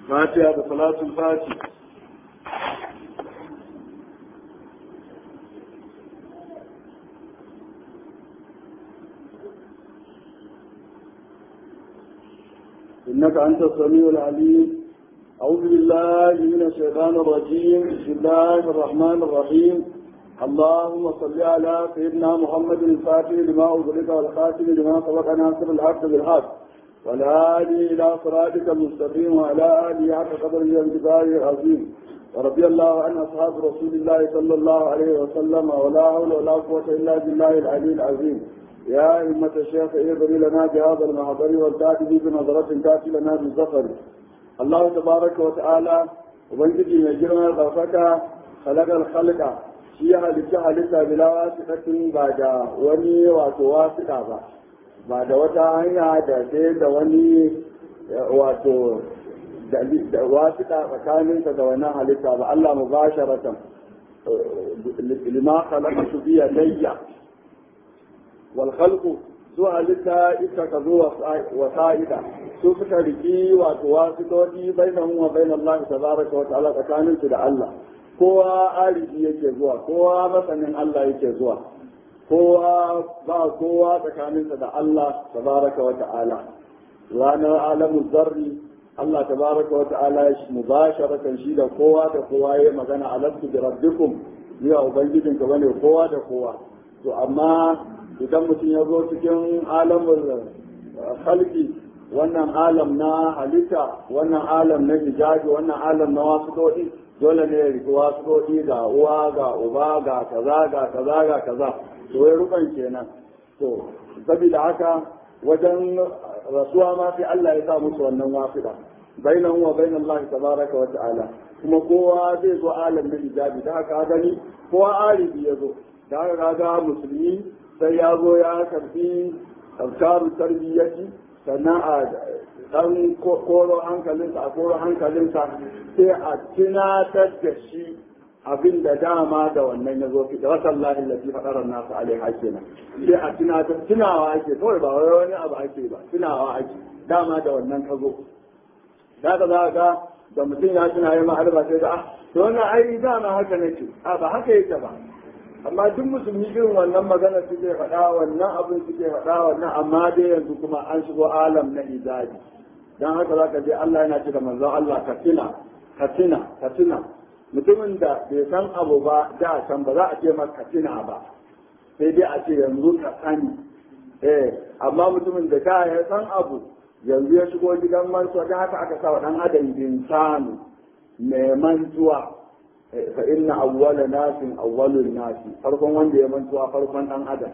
فاتحة بصلاة الفاتح. إنك أنت السميع العليم. أعوذ بالله من الشيطان الرجيم. بسم الله الرحمن الرحيم. اللهم صل على سيدنا محمد الفاتح لما أغلق والخاتم لما سبق ناصر الحق بالحق والهادي إلى صراطك المستقيم وعلى آله حق قدره وانتظاره العظيم. ورضي الله عن أصحاب رسول الله صلى الله عليه وسلم ولا حول ولا قوة إلا بالله العلي العظيم. يا أئمة الشيخ اغفر لنا بهذا المحضر والتأتي بنظرة تأتي لنا بالظفر. الله تبارك وتعالى وبنجي مجرنا غرفك خلق الخلق شيئا لك بلا واسطة بعد وني واسطة ba da wata hanya da sai da wani wato da wasiƙa tsakaninsa da wannan halitta ba Allah mubasharatan lima khalaqa bi yadayya wal khalqu su halitta ita ka zo wasa'ida su suka riki wato wasiƙoƙi bainahum wa bain Allah tabaraka wa ta'ala tsakaninsu da Allah kowa arifi yake zuwa kowa masanin Allah yake zuwa kowa ba kowa tsakaninsa da Allah tabaraka wa ta'ala ranar alamun zarri Allah tabaraka wa ta'ala ya mubasharatan shi da kowa da kowa ya magana alastu bi rabbikum ya ubangijin ka bane kowa da kowa to amma idan mutum ya zo cikin alamul khalqi wannan alam na halitta wannan alam na hijabi wannan alam na wasu dole ne ya riki wasu ga uwa ga uba ga kaza ga kaza ga kaza to wai rukan kenan to saboda haka wajen rasuwa ma sai Allah ya sa musu wannan wafida bainahu wa bain Allah tabaraka wa ta'ala kuma kowa zai zo alam na hijabi da haka gani kowa arifi ya zo da haka ga musulmi sai ya zo ya karbi tafkaru tarbiyyati sannan a dan koro hankalinsa sai a tunatar da shi abin da dama da wannan ya zo fi da wasan lahin lafi faɗarar nasu alaiha kenan sai a tunawa ake kawai ba wani abu ake ba tunawa ake dama da wannan ka zo da ka za ga da mutum ya tuna yi ma'arba sai da to wannan ai dama haka nake ba haka yake ba amma duk musulmi irin wannan magana suke faɗa wannan abin suke faɗa wannan amma dai yanzu kuma an shigo alam na izaji dan haka za ka je Allah yana ce da manzon Allah ka tuna mutumin da bai san abu ba da can ba za a ce maka tuna ba sai dai a ce yanzu ka sani amma mutumin da ka ya san abu yanzu ya shigo gidan mantuwa ta haka aka sa wa dan adam insanu mai mantuwa fa inna awwala nasin awwalun nasi farkon wanda ya mantuwa farkon dan adam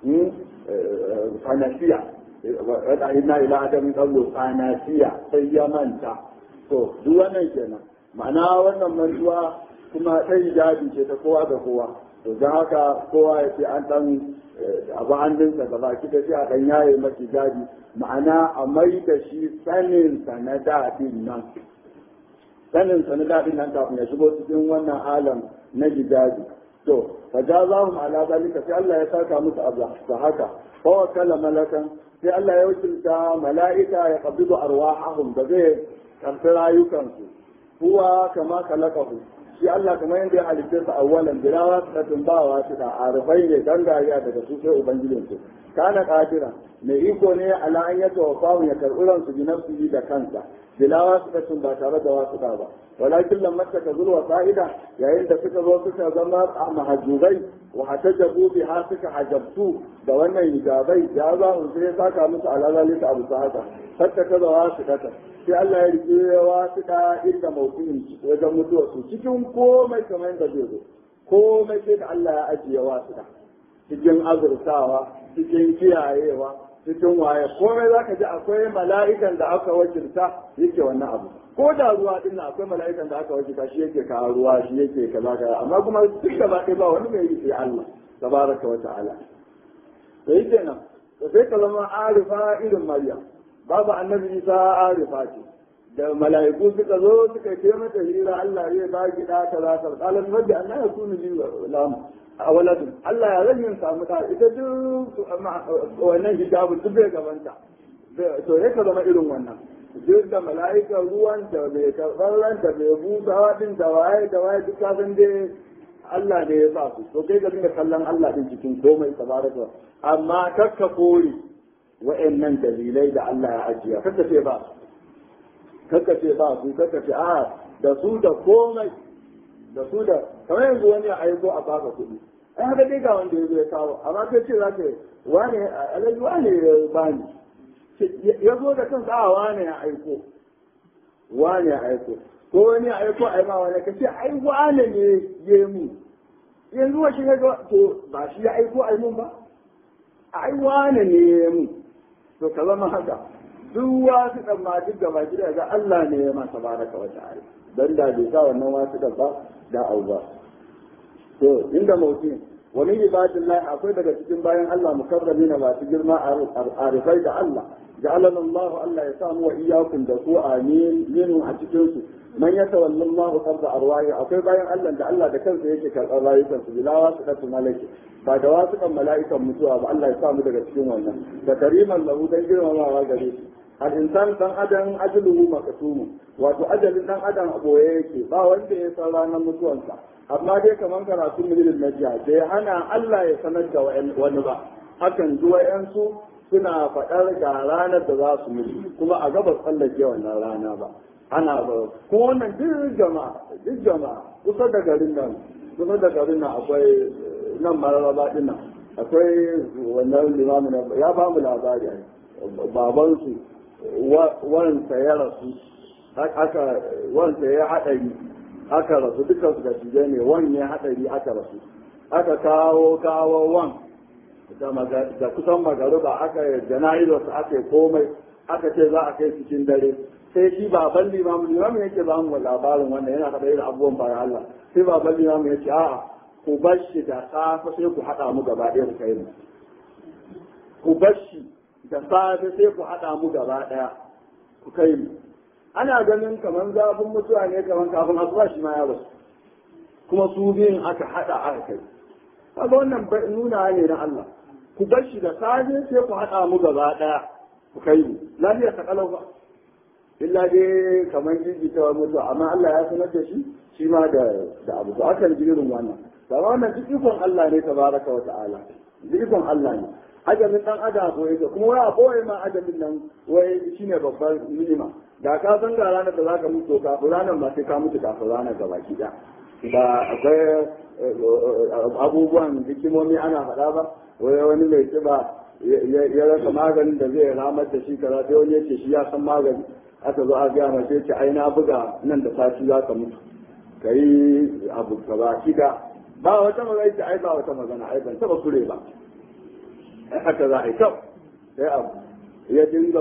fanasiya wada inna ila adamin qablu fanasiya sai ya manta to duk wannan kenan ma'ana wannan mantuwa kuma ta hijabi ce ta kowa da kowa to don haka kowa ya ce an dan abu hannunsa da baki da sai a dan yaye maki hijabi ma'ana a mai da shi sanin sa na daɗin nan kafin ya shigo cikin wannan alam na hijabi to fa jazahum ala zalika sai Allah ya saka musu abu da haka fa wakala malakan sai Allah ya wakilta mala'ika ya qabidu arwahahum da zai karɓi rayukansu huwa kama kalakahu shi Allah kamar yadda ya halitta su awwalan bila wasatun ba wasu da arifai ne gangariya daga su sai ubangijin su kana kadira mai iko ne ala an yata wafahu ya karɓi ransu bi nafsihi da kansa bila wasatun ba tare da wasu ba walakin lamma ta zulwa fa'ida yayin da suka zo suka zama mahajjubai wa hatajabu biha suka hajabtu da wannan hijabai ya za mu sai saka musu alalalika abu sahaka hatta kaza wasu kata sai Allah ya rike wasu da inda mautin wajen mutuwa su cikin komai kamar yadda zai zo komai sai da Allah ya ajiye wasu da cikin azurtawa cikin kiyayewa cikin waye komai zaka ji akwai mala'ikan da aka wakilta yake wannan abu ko da ruwa din akwai mala'ikan da aka wakilta shi yake kawo ruwa shi yake kaza amma kuma duk da ba ba wani mai yi sai Allah tabaraka wa ta'ala sai kenan sai ka zama arifa irin Maryam babu annabi Isa arifa ce da mala'iku suka zo suka ce mata hira Allah ya ba ki da kaza kaza qalan rabbi anna yakunu li lam awaladun Allah ya zan yin samu da ita duk wannan hijabu duk bai gabanta to ya ka zama irin wannan duk da mala'ikan ruwan da mai karɓar ran da mai busawa din da waye duk ka san dai Allah ne ya sa su to kai ka dinga kallon Allah din cikin komai tabaraka amma kakka kore wa'annan dalilai da Allah ya ajiya kakka ce ba kakka ce ba su kakka ce a da su da komai da su da kamar yanzu wani ya aiko a baka kuɗi ai haka dai ga wanda ya zo ya kawo amma kai ce za ka wane alaji wane ya bani ya zo da kansa a wane ya aiko ko wani ya aiko a yi ma wani ka ce ai wane ne ya mu yanzu wa shi ya ga to ba shi ya aiko a yi mun ba ai wane ne ya mu to ka zama haka duk wasu ɗan ma duk gaba gida ga Allah ne ya masa baraka wa ta'ala dan da bai sa wannan wasu ɗan ba da auba to inda mauti wa min ibadillahi akwai daga cikin bayan Allah mukarramin masu girma a rifai da Allah ja'alana Allah ya samu wa iyyakum da ku amin yin a cikin su man yatawalla Allah qabda arwahi akwai bayan Allah da Allah da kansa yake karɓar rayukan su bilawa su da malaki ba da wasu kan mala'ikan mutuwa ba Allah ya samu daga cikin wannan da kariman lahu dan girmamawa gare shi al-insan dan adam ajaluhu maqsumu wato ajalin dan adam a boye yake ba wanda ya san ranar mutuwansa amma dai kamar karatu milil najiya sai hana Allah ya sanar da wani ba hakan duwayensu suna faɗar ga ranar da za su mutu kuma a gaba tsallake wannan rana ba ana ba ko wannan duk jama'a kusa da garin nan akwai nan mararaba din nan akwai wannan limamin ya ba mu labari babansu wansa ya rasu wansa ya haɗari aka rasu dukkan su da shige ne wani ya haɗari aka rasu aka kawo wan da kusan magaruba aka jana'izarsa aka yi komai aka ce za a kai cikin dare sai shi baban limamin yake ba mu labarin wannan yana haɗa da abubuwan bayan Allah sai baban limamin ya ce a'a ku bar shi da safe sai ku haɗa mu gaba ɗaya ku kai mu ku bar shi da safe sai ku haɗa mu gaba ɗaya ku kai mu ana ganin kamar zafin mutuwa ne kamar kafin asuba shi ma ya rasu kuma su biyun aka haɗa aka kai kaga wannan nuna ne na Allah ku bar shi da safe sai ku haɗa mu gaba ɗaya ku kai mu lafiya ta kalau ba illa dai kamar jijjitawa mutuwa amma Allah ya sanar da shi ma da abu to akan jirin wannan amma wannan duk ikon Allah ne tabaraka wa ta'ala duk ikon Allah ne ajalin dan adam ko yake kuma wai a boye ma ajalin nan wai shine babbar ni'ima da ka san ga ranar da zaka mutu kafin ranar ma sai ka mutu kafin ranar gaba ki da akwai abubuwan hikimomi ana faɗa ba wai wani mai kiba ya rasa maganin da zai ramar da shi kaza sai wani yace shi ya san magani aka zo a gaya mace ce ai na buga nan da sati za ka mutu kai abu ka ba kida ba wata magana ce ai ba wata magana ai ban taba kure ba haka za a yi kyau sai abu ya dinga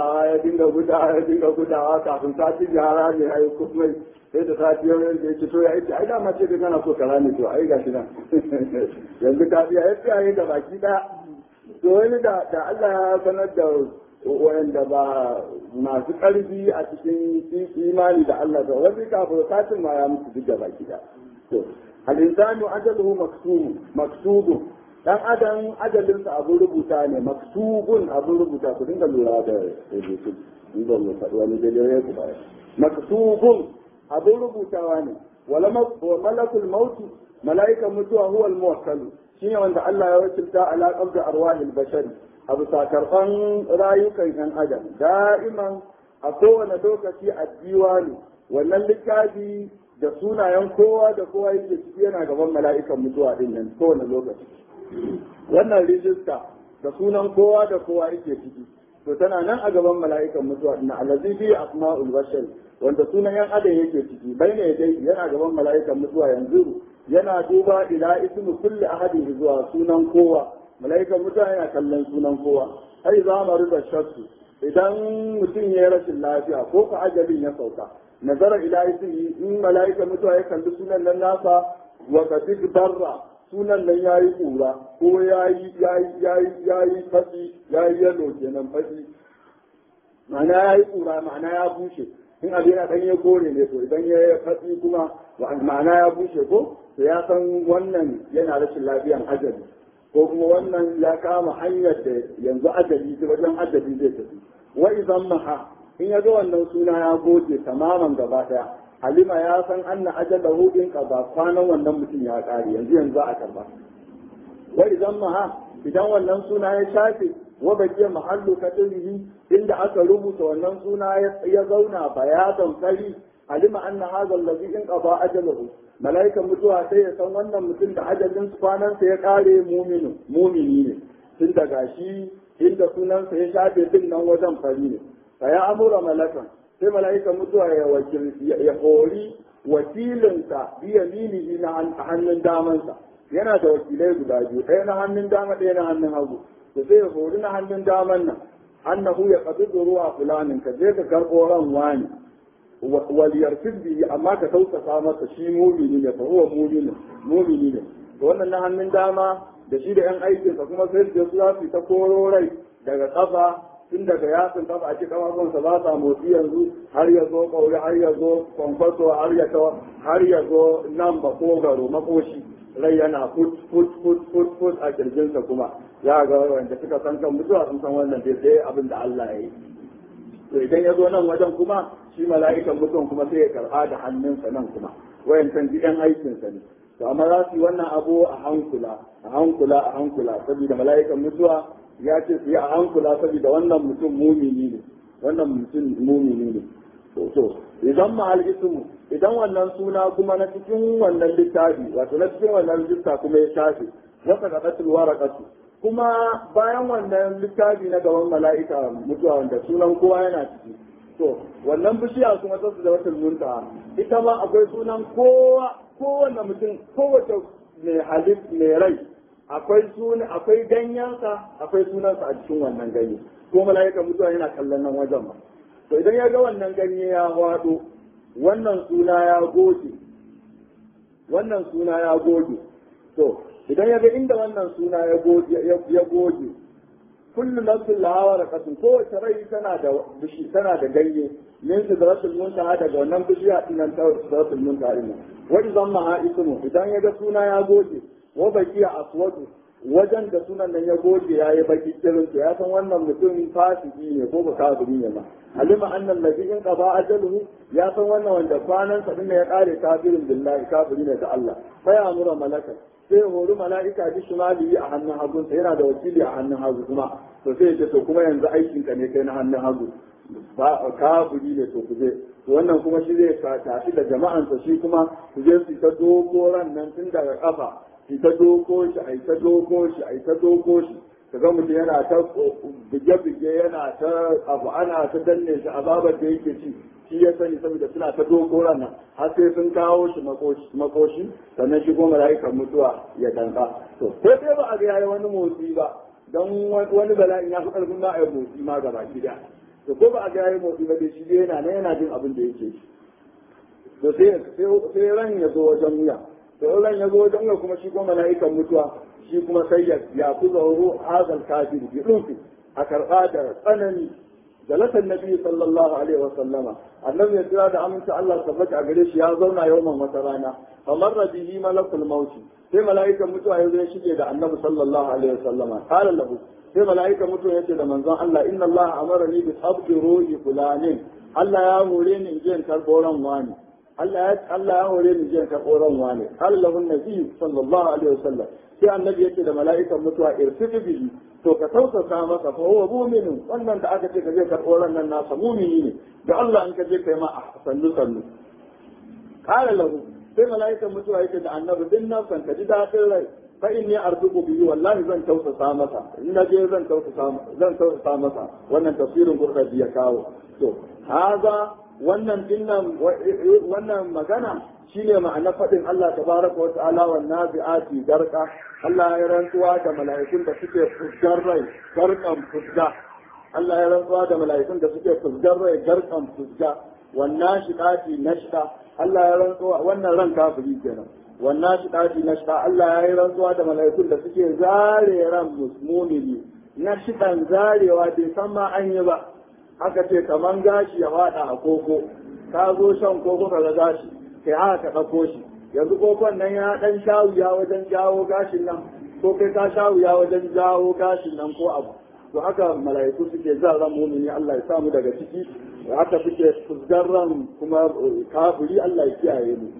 gudawa kafin sati jihara ne ya yi kuma sai da sati yau da ya ce to ya ce ai dama ce da kana so kara ne to ai gashi nan yanzu ka biya ya fiye da baki ɗaya to wani da Allah ya sanar da wanda ba masu ƙarfi a cikin imani da Allah da wani kafin satin ma ya mutu duk da baki ɗaya to al-insanu ajaluhu maktubu dan adam ajalinsa abin rubuta ne maktubun abin rubuta ku dinga lura da rubutu inda mu faɗi wani dalilai ku baya maktubun abin rubutawa ne wala malakul maut malaikan mutuwa huwa al-muwakkal shine wanda Allah ya wakilta ala qabdi arwahil bashari abu sakarban rayukan yan adam da'iman a kowane lokaci a diwani wannan littafi da sunayen kowa da kowa yake ciki yana gaban mala'ikan mutuwa din nan kowane lokaci wannan rijista da sunan kowa da kowa yake ciki to tana nan a gaban mala'ikan mutuwa din allazi fi asma'ul bashar wanda sunan yan adam yake ciki baina dai yana gaban mala'ikan mutuwa yanzu yana duba ila ismu kulli ahadin zuwa sunan kowa mala'ikan mutuwa yana kallon sunan kowa ai za mu rubuta shakku idan mutum ya rashin lafiya ko ka ajalin ya sauka nazara ila ismi in mala'ikan mutuwa ya kalli sunan nan nasa wa kadik barra sunan nan ya yi ƙura ko ya yi fatsi ya yi yalo kenan fatsi ma'ana ya yi ƙura ma'ana ya bushe in abin yana ɗanye kore ne to idan ya yi fatsi kuma ma'ana ya bushe ko to ya san wannan yana rashin lafiyan ajali ko kuma wannan ya kama hanyar da yanzu ajali ta wajen ajali zai tafi wa idan maha in ya ga wannan suna ya goge tamaman gaba daya alima ya san anna ajalahu in qada kwanan wannan mutum ya kare yanzu a karba wa idan ma idan wannan suna ya shafe wa bakiya mahallu katilihi inda aka rubuta wannan suna ya zauna bayadan fari alima anna hadha alladhi in qada ajalahu mala'ikan mutuwa sai ya san wannan mutum da ajalin kwanansa ya kare mumini ne tun daga shi inda sunansa ya shafe din nan wajen fari ne fa ya amura malakan sai mala'ikan mutuwa ya hori wakilinsa biya minihi na hannun damansa yana da wakilai guda biyu ɗaya na hannun dama ɗaya na hannun hagu da sai ya hori na hannun daman nan annahu ya qadidu ruwa fulanin ka je ka karɓo ran wani waliyar fiddi amma ka tausasa masa shi mumini ne fa huwa mumini ne to wannan na hannun dama da shi da yan aikinsa kuma sai su za su ta koro rai daga kafa tun daga yatsun kafa a cikin kafafunsa ba sa motsi yanzu har ya zo kauri har ya zo kwankwaso har ya zo nan ba kogaro makoshi rai yana fut a kirjinsa kuma ya ga wanda suka san kan mutuwa sun san wannan sai abin da Allah ya yi to idan ya zo nan wajen kuma shi mala'ikan mutum kuma sai ya karɓa da hannunsa nan kuma wayancan gidan aikinsa ne to amma za su yi wannan abu a hankula saboda mala'ikan mutuwa ya ce su yi a hankula saboda wannan mutum mumini ne to idan ma ismu idan wannan suna kuma na cikin wannan littafi wato na cikin wannan rijista kuma ya shafe wata qadatul waraqatu kuma bayan wannan littafi na gaban mala'ika mutuwa wanda sunan kowa yana ciki to wannan bishiya kuma ta da wata munta ita ma akwai sunan kowanne mutum kowace mai rai akwai ganyensa akwai sunansa a cikin wannan ganye ko mala'ika mutuwa yana kallon nan wajen ma to idan ya ga wannan ganye ya wado wannan suna ya goge to idan ya ga inda wannan suna ya goge kullu nafsin laha raqatun kowace rai tana da ganye min sidratul muntaha daga wannan bishiya dinan ta sidratul muntaha din wa idan ma ismu idan ya ga suna ya goge wa baqiya aswadu wajen da sunan nan ya goge ya yi baki kirin to ya san wannan mutum fasiki ne ko ba kafiri ne ba alima annal ladhi in qada ajaluhu ya san wannan wanda kwanan sa din ya kare kafirin billahi kafiri ne da Allah fa ya amura malaka sai hori mala'ika bi shimali a hannun hagu sai yana da wakili a hannun hagu kuma to sai ya ce to kuma yanzu aikin ka ne kai na hannun hagu ba kafiri ne to kuje to wannan kuma shi zai tafi da jama'ansa shi kuma kuje su ta dogoran nan tun daga kafa ta doko shi ai ta doko shi kaga mutum yana ta bige-bige yana ta abu ana ta danne shi azabar da yake ci shi ya sani saboda suna ta doko nan har sai sun kawo shi makoshi sannan shi goma mala'ikan mutuwa ya danka to ko sai ba a ga yayi wani motsi ba don wani bala'in ya fi karfin ma a yi motsi ma gaba gida to ko ba a ga yayi motsi ba dai shi dai yana jin abin da yake shi to sai ran ya zo wajen wuya to ran ya zo wajen wuya kuma shi goma mala'ikan mutuwa shi kuma sai ya kuza ruhu hazal kafir bi rufi a karɓa da tsanani jalasa nabi sallallahu alaihi wa sallama annabi ya kira da aminta Allah tabbata a gare shi ya zauna yawan wata rana famarra bihi malakul maut sai mala'ikan mutuwa ya zo ya shige da annabi sallallahu alaihi wa sallama qala lahu sai mala'ikan mutuwa ya ce da manzon Allah inna Allah amarani bi qabdi ruhi fulanin Allah ya hore ni in je in karɓo ran wani Allah ya hore ni je in karɓo ran wani qala lahu nabi sallallahu alaihi wa sallam sai annabi yake da mala'ikan mutuwa irsifi bihi to ka tausasa masa fa huwa mu'minun wannan da aka ce ka je karɓo ran nan nasa mu'mini ne da Allah in ka je kai ma sannu qala lahu sai mala'ikan mutuwa yake da annabi din nan san ka ji dadin rai fa inni arzuqu bihi wallahi zan tausasa masa in na je zan tausasa masa wannan tafsirin Qur'ani ya kawo to haza wannan magana shine ma'ana faɗin Allah tabaraka wa ta'ala wan nazi'ati garqa Allah ya rantsuwa da mala'ikun da suke fusgar rai garqan fusga Allah ya rantsuwa da mala'ikun da suke fusgar rai garqan fusga wan nashiqati nashqa Allah ya rantsuwa wannan ran kafiri kenan wan nashiqati nashqa Allah ya yi rantsuwa da mala'ikun da suke zare ran mu'mini nashiqan zarewa bai san ma an yi ba aka ce kaman gashi ya fada a koko ka zo shan koko ka ga gashi kai haka ka ɗauko shi yanzu kokon nan ya ɗan sha wuya wajen jawo gashin nan ko kai ka sha wuya wajen jawo gashin nan ko abu to haka mala'iku suke jan ran mu'mini Allah ya samu daga ciki haka suke fusgar ran kuma kafiri Allah ya kiyaye mu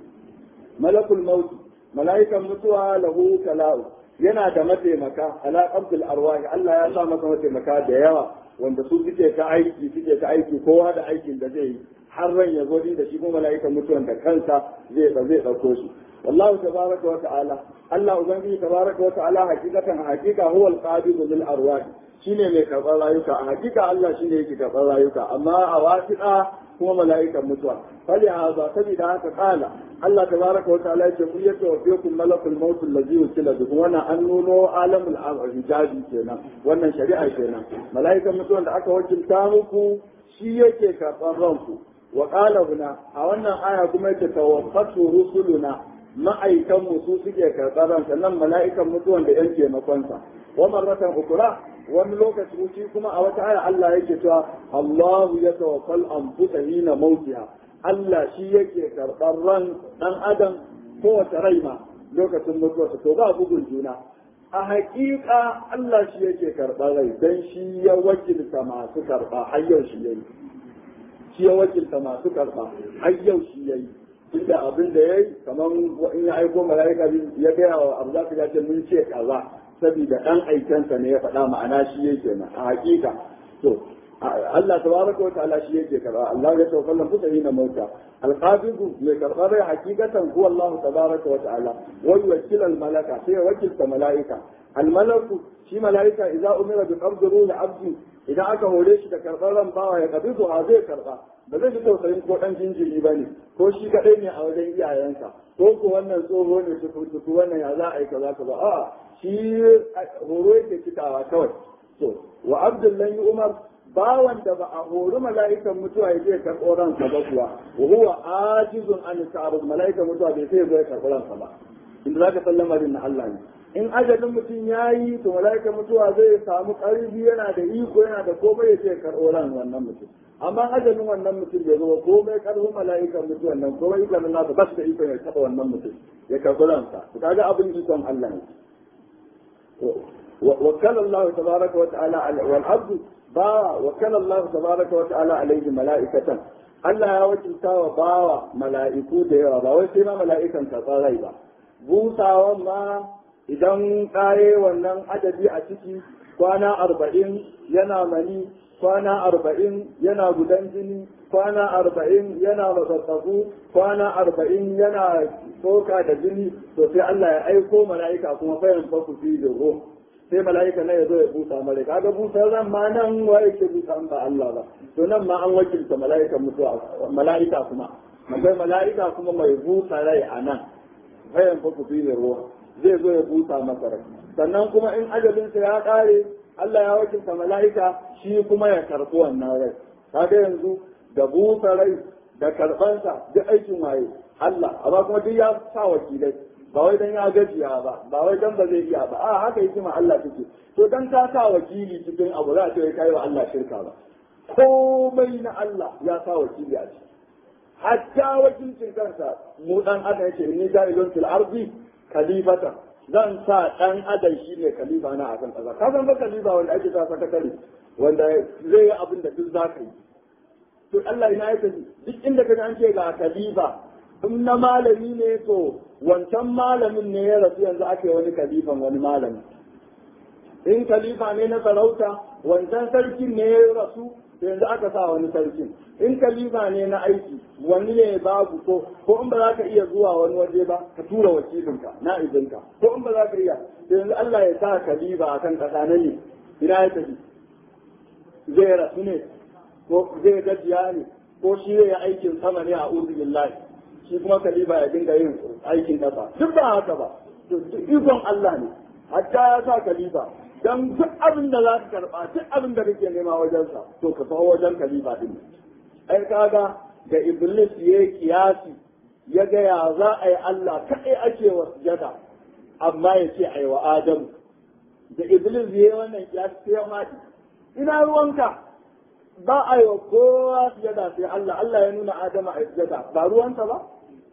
malakul maut mala'ikan mutuwa lahu kala'u yana da mataimaka ala qabdil arwahi Allah ya sa masa mataimaka da yawa wanda su suke ta aiki kowa da aikin da zai yi har ran ya zo da shi kuma mala'ikan mutuwan da kansa zai dauko shi wallahu tabaraka wa ta'ala Allah ubangiji tabaraka wa ta'ala hakika huwa al-qabid lil arwah shine mai karɓar rayuka a hakika Allah shine yake karɓar rayuka amma a wasiƙa kuma mala'ikan mutuwa fali haza sabida haka kala Allah tabaraka wa ta'ala yace ku yace wa fiikum malakul maut allazi wukila bikum wannan an nuno alamul hijabi kenan wannan shari'a kenan mala'ikan mutuwan da aka wakilta muku shi yake karɓar ranku wa qala huna a wannan aya kuma yake tawaffatu rusuluna ma'aikan mu su suke karɓar ran sannan mala'ikan mutuwan da yan taimakonsa wa marratan ukra wani lokaci shi kuma a wata aya Allah yake cewa Allahu yatawaffal anfusa hina mautiha Allah shi yake karɓar ran dan adam kowace rai ma lokacin mutuwarsa to ba bugun juna a haƙiƙa Allah shi yake karɓar rai dan shi ya wakilta masu karɓa har yau shi yayi shi ya wakilta masu karɓa har yau shi yayi inda abin da yayi kamar in ya aiko mala'ika ya gaya wa abu za ka ce mun ce kaza saboda dan aikensa ne ya faɗa ma'ana shi yake na a hakika to Allah tabaraka wa ta'ala shi yake karba Allah ya tawaffa fusa hina mauta alqabidu mai karba rai hakikatan huwa Allah tabaraka wa ta'ala wa yuwakkil al malaka sai wakilta malaika al malaku shi malaika idza umira bi qabdi ruhi abdi idan aka hore shi da karbar ran bawa ya kabidu ha zai karba ba zai ji tausayin ko dan jinjiri bane ko shi kadai ne a wajen iyayensa ko ko wannan tsoho ne tutu wannan ya za a yi kaza kaza a'a shi horo yake cikawa kawai to wa abdullahi umar bawan da ba a hori mala'ikan mutuwa ya je karɓo ransa ba kuwa wa huwa ajizun an ta'arud mala'ikan mutuwa bai sai zai karɓo ransa ba inda zaka sallama din na Allah ne in ajalin mutum yayi to mala'ikan mutuwa zai samu ƙarfi yana da iko yana da komai ya je karɓo ran wannan mutum amma ajalin wannan mutum bai zo komai ƙarfin mala'ikan mutuwan nan komai ikon nasa ba su da ikon ya taɓa wannan mutum ya karɓo ransa to kaga abin ikon Allah ne وكل الله تبارك وتعالى والعبد وكل الله تبارك وتعالى عليه ملائكة Allah ya wakilta wa bawa mala'iku da yawa ba wai sai ma mala'ikan karɓar rai ba busawan ma idan kare wannan adadi a ciki kwana 40 yana mani kwana 40 yana gudan jini kwana 40 yana matsatsaku kwana 40 yana tsoka da jini to sai Allah ya aiko mala'ika kuma fayin faku fi da ruh sai mala'ika na ya zo ya busa mare kaga busar ran ma nan wa yake busa an ba Allah ba to nan ma an wakilta mala'ika mutuwa mala'ika kuma akwai mala'ika kuma mai busa rai a nan fayin faku fi da ruh zai zo ya busa masa rai sannan kuma in ajalinsa ya kare Allah ya wakilta mala'ika shi kuma ya karɓi wannan rai kaga yanzu da busa rai da karɓansa duk aikin waye Allah amma kuma duk ya sa wakilai ba wai dan ya gajiya ba wai dan ba zai iya ba a haka yake ma Allah take to dan ka sa wakili cikin abu za ta yi kai wa Allah shirka ba komai na Allah ya sa wakili a ciki hatta wakilcin kansa mu dan adam yake ni ja'ilun fil ardi khalifata zan sa dan adam shine khalifa na akan kaza ka san ba khalifa wanda ake sa sakatare wanda zai yi abin da duk zaka yi to Allah ina yake duk inda kaga an ce ga khalifa in na malami ne to wancan malamin ne ya rasu yanzu ake wani khalifan wani malami in khalifa ne na sarauta wancan sarkin ne ya rasu yanzu aka sa wani sarkin in khalifa ne na aiki wani ne babu ko in ba za ka iya zuwa wani waje ba ka tura wakilinka na izinka ko in ba za ka iya yanzu Allah ya sa khalifa akan kasa na ne ina ya tafi zai rasu ne ko zai gajiya ne ko shi ya aikin sama ne a uzu billahi shi kuma khalifa ya dinga yin aikin kasa duk ba haka ba ikon Allah ne hatta ya sa khalifa dan duk abin da za ka karba duk abin da kake nema wajensa to ka kawo wajen khalifa din ai kaga da iblis ya kiyasi ya ga ya za a yi Allah kai ake wa sujada amma ya ce ai wa Adamu da iblis ya yi wannan kiyasi sai ya mati ina ruwanka ba a yi wa kowa sujada sai Allah Allah ya nuna Adamu a sujada ba ruwansa ba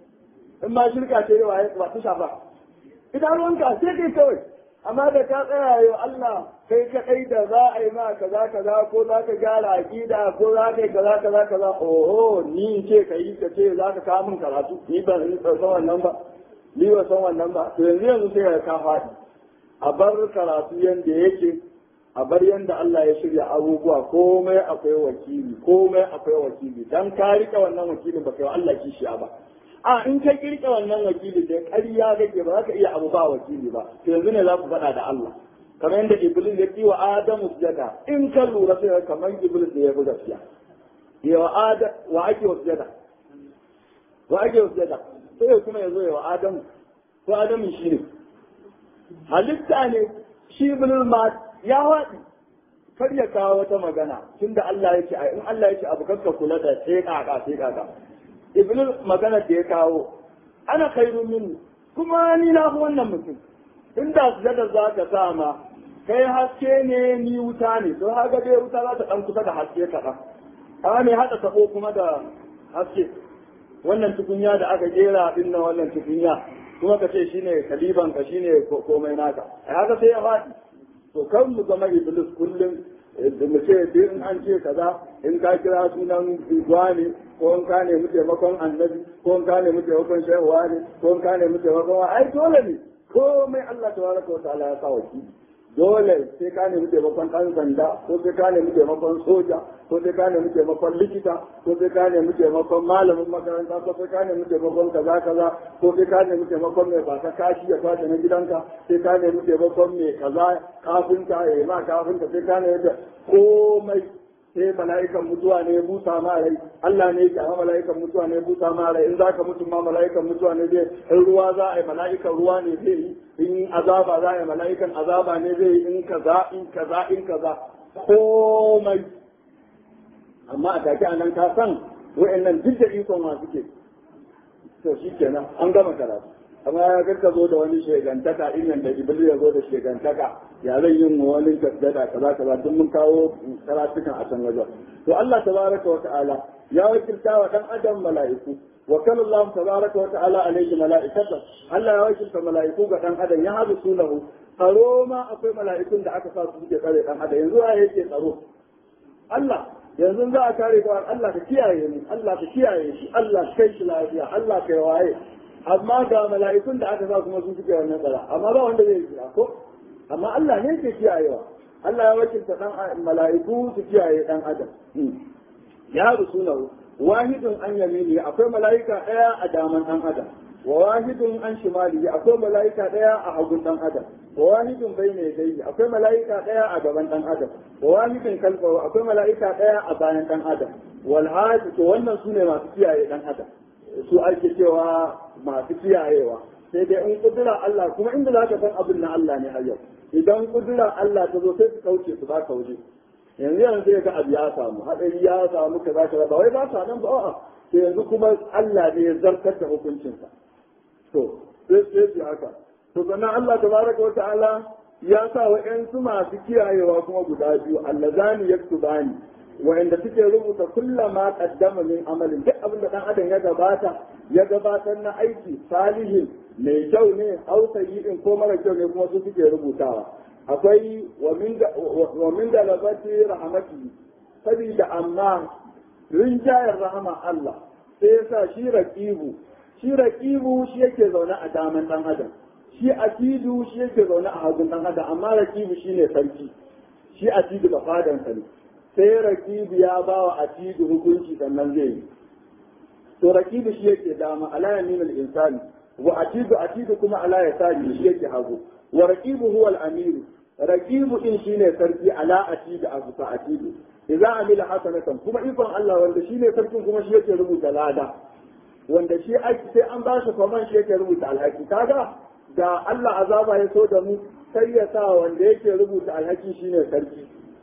in ma shirka ce yawa ya ba ta shafa ina ruwanka sai kai kawai amma da ka tsaya yau Allah kai kaɗai da za a yi ma kaza kaza ko za ka gyara aƙida ko za ka yi kaza kaza kaza oho ni ce ka yi ka ce za ka kawo min karatu ni ban san wannan ba ni ba san wannan ba to yanzu sai ka faɗi a bar karatu yanda yake a bar yanda Allah ya shirya abubuwa komai akwai wakili dan ka rike wannan wakilin ba kai wa Allah kishiya ba a in ka kirke wannan wakili da ƙarya kake ba za ka iya abu ba wakili ba to yanzu ne za ku faɗa da Allah kamar yadda Iblis ya ki wa Adamu sujada in ka lura sai kamar Iblis da ya fi gaskiya ya wa Adam wa ake sujada sai kuma ya zo ya wa Adamu ko Adamu shi ne halitta ne shi Iblis ma ya waɗi kar ya kawo wata magana tunda Allah yake in Allah yake abu kakka kula da sai kaka Iblis magana da ya kawo ana khairu min kuma ni na fi wannan mutum inda sujada za ka sa ma kai haske ne ni wuta ne to haka dai wuta za ta dan kusa da haske kaɗan amma mai haɗa tabo kuma da haske wannan tukunya da aka gera din nan wannan tukunya kuma ka ce shine kaliban ka shine komai naka haka sai ya faɗi to kan mu zama Iblis kullum da mu ce in an ce kaza in ka kira sunan ne ko in ka nemi taimakon annabi ko in ka nemi taimakon shehuwa ne ko in ka nemi taimakon ai dole ne komai Allah tabaraka wa ta'ala ya sa wakili dole sai ka nemi taimakon ɗan sanda ko sai ka nemi taimakon soja ko sai ka nemi taimakon likita ko sai ka nemi taimakon malamin makaranta ko sai ka nemi taimakon kaza kaza ko sai ka nemi taimakon mai baka kashi ya kwace na gidanka sai ka nemi taimakon mai kaza kafinta ya yi ma kafinta sai ka nemi komai sai mala'ikan mutuwa ne ya busa ma rai Allah ne ya mala'ikan mutuwa ne ya busa ma rai in zaka mutu ma mala'ikan mutuwa ne zai in ruwa za a yi mala'ikan ruwa ne zai yi in azaba za a yi mala'ikan azaba ne zai yi in kaza komai amma a take anan ka san wa'annan duk da ikon ma suke to shikenan an gama karatu amma ya karka zo da wani shegantaka innan da Iblis ya zo da shegantaka ya zai yin wani tasdada kaza duk mun kawo karatukan a can wajen to Allah tabaraka wa ta'ala ya wakilta wa dan adam mala'iku wa kana Allah tabaraka wa ta'ala alayhi mala'ikata Allah ya wakilta mala'iku ga dan adam ya hadu sunahu tsaro ma akwai mala'ikun da aka sa su suke tsare dan adam yanzu a yake tsaro Allah yanzu za a kare ka Allah ka kiyaye mu Allah ka kiyaye shi Allah kai shi lafiya Allah kai waye amma ga mala'ikun da aka sa kuma sun suke wannan tsara amma ba wanda zai kira ko amma Allah ne ke kiyayewa Allah ya wakilta dan mala'iku su kiyaye dan adam ya rusulahu wahidun an yamini akwai mala'ika daya a daman dan adam wa wahidun an shimali akwai mala'ika daya a hagun dan adam wa wahidun bayna yadayhi akwai mala'ika daya a gaban dan adam wa wahidun kalfahu akwai mala'ika daya a bayan dan adam wal hadi to wannan sune masu kiyaye dan adam su ake cewa masu kiyayewa sai dai in kudura Allah kuma inda za ka san abin na Allah ne har yau idan kudura Allah ta zo sai su kauce su ba ka waje yanzu sai ka abu ya samu hadari ya samu kaza kaza ba wai ba sa nan ba a'a sai yanzu kuma Allah ne ya zartar da hukuncinsa to sai su haka to sannan Allah tabaraka wa ta'ala ya sa wa'yansu masu kiyayewa kuma guda biyu allazani yaktubani wa'anda suke rubuta kullama qaddama min amalin duk abin da dan adam ya gabatar na aiki salihin mai kyau ne au sayyi'in ko mara kyau ne kuma su suke rubutawa akwai wa min da labati rahmati sabida amma rinjayar rahama Allah sai yasa shi raqibu shi yake zaune a daman dan adam shi atidu shi yake zaune a hagun dan adam amma raqibu shine sarki shi atidu da fadan sa ne sai raqibu ya bawa atidu hukunci sannan zai yi to raqibu shi yake dama ala yaminul insani wa atidu kuma ala yasari shi yake hagu wa raqibu huwa al-amir raqibu din shine sarki ala atidu abu ta atidu idza amila hasanatan kuma ikon Allah wanda shine sarkin kuma shi yake rubuta lada wanda shi aiki sai an ba shi kwaman shi yake rubuta alhaki kaga da Allah azaba ya so da mu sai ya sa wanda yake rubuta alhaki shine sarki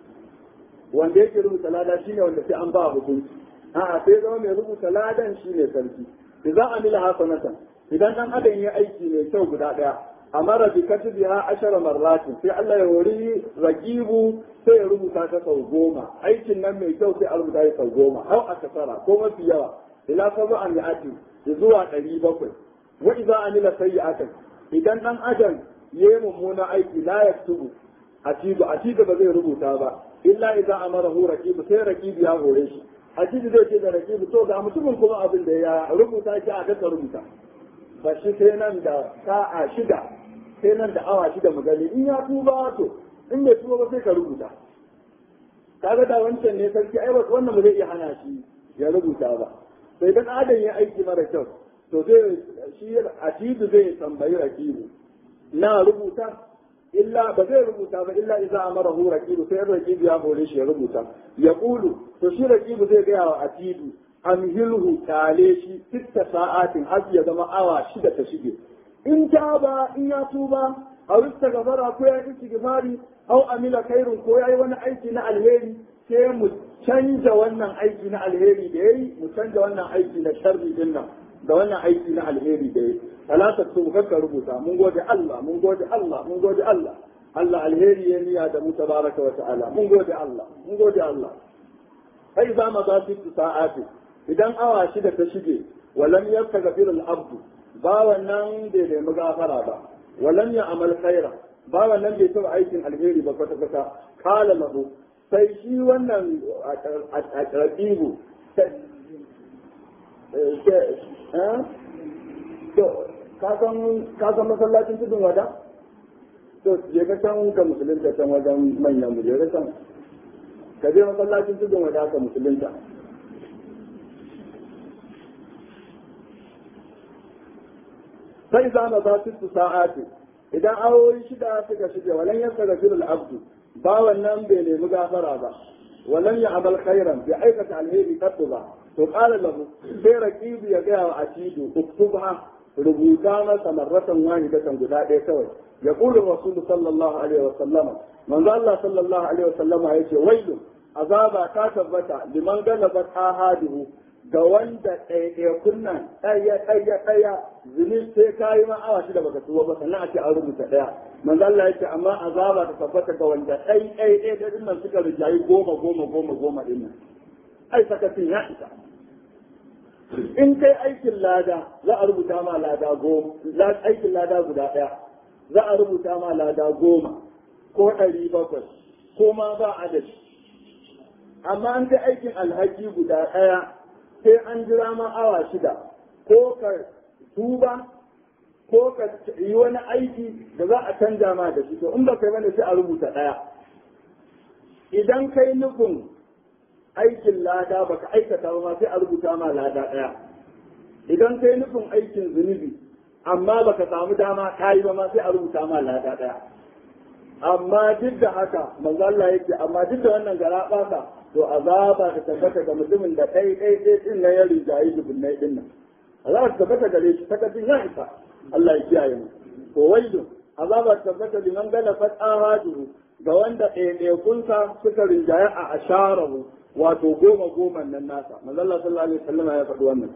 wanda yake rubuta lada shine wanda sai an ba hukunci a'a sai zama mai rubuta ladan shine sarki idza amila hasanatan idan dan adam ya aiki mai kyau guda daya amara bi katibiha 10 marratin sai Allah ya wuri raqibu sai ya rubuta ta sau 10 aikin nan mai kyau sai a rubuta ta sau 10 au akasara ko mafi yawa ila sab'an mi'ati zuwa 700 wa idza amila sayyi'atan idan dan adam yayi mummuna aiki la yaktubu atidu ba zai rubuta ba illa idza amarahu raqibu sai raqibu ya hore shi atidu zai ce da raqibu to ga mutumin kuma abin da ya rubuta ki a daga rubuta ba shi sai nan da sa'a shida sai nan da awa shida mu gani in ya tuba to in bai tuba ba sai ka rubuta kaga da wancan ne sarki ai wannan ba zai iya hana shi ya rubuta ba sai dan adam ya aiki mara kyau to zai shi atidu zai tambayi raqibu na rubuta illa ba zai rubuta ba illa idza amarahu raqibu sai raqibu ya hore shi ya rubuta ya qulu to shi raqibu zai ga wa atidu amhilhu tale shi 6 sa'atin har ya zama awa 6 ta shige in taba in ya tuba aw istaghfara ko ya istighfari aw amila khairun ko yayi wani aiki na alheri sai mu canja wannan aiki na alheri da yayi mu canja wannan aiki na sharri din nan da wannan aiki na alheri da yayi talata su kakka rubuta mun gode Allah mun gode Allah mun gode Allah Allah alheri ya niya da mu tabaraka wa ta'ala mun gode Allah mun gode Allah sai za mu za su sa'ati idan awa shida ta shige walam yastaghfir al-abd ba wannan bai nemi gafara ba walam ya amal khaira ba wannan bai taba aikin alheri ba kwata kwata kala lahu sai shi wannan a raqibu ka san masallacin tudun wada to je ka san ka musulunta can wajen manyan mu je ka san ka je masallacin tudun wada ka musulunta sai za mu ba su sa'ati idan awoyi shida suka shige walan yastaghfir al-abd ba wannan bai nemi gafara ba walan ya amal khairan bi aikata alheri kaddu ba to qala lahu sai raqibi ya ga wa atidu uktubha rubuta masa marratan wahidatan guda ɗaya kawai ya qulu rasul sallallahu alaihi wa sallama manzo Allah sallallahu alaihi wa sallama yace wailu azaba ta tabbata liman galabat ahadihu ga wanda ɗaiɗaikun nan ɗaya zuni sai ka yi awa shida baka tuwo ba sannan a ce an rubuta ɗaya manzo Allah yake amma azaba ta tabbata ga wanda ɗaya din nan suka rijayi goma din nan ai sakatin ya isa in kai aikin lada za a rubuta ma lada aikin lada guda ɗaya za a rubuta ma lada 10 ko 700 ko ma ba adadi amma an kai aikin alhaki guda ɗaya sai an jira ma awa shida ko ka tuba ko ka yi wani aiki da za a canja ma da shi to in ba kai bane sai a rubuta ɗaya idan kai nufin aikin lada baka aikata ba sai a rubuta ma lada ɗaya idan kai nufin aikin zunubi amma baka samu dama ka yi ba ma sai a rubuta ma lada ɗaya amma duk da haka manzo Allah yake amma duk da wannan garaba to azaba ta tabbata ga mutumin da ɗai din na ya rijayi dubunnai din nan azaba ta tabbata gare shi takardun ya isa Allah ya kiyaye mu to waidu azaba ta tabbata liman gana fatahadu ga wanda ɗaiɗaikunsa suka rinjaye a asharahu wato 10 nan nasa manzo Allah sallallahu alaihi wasallam ya faɗi wannan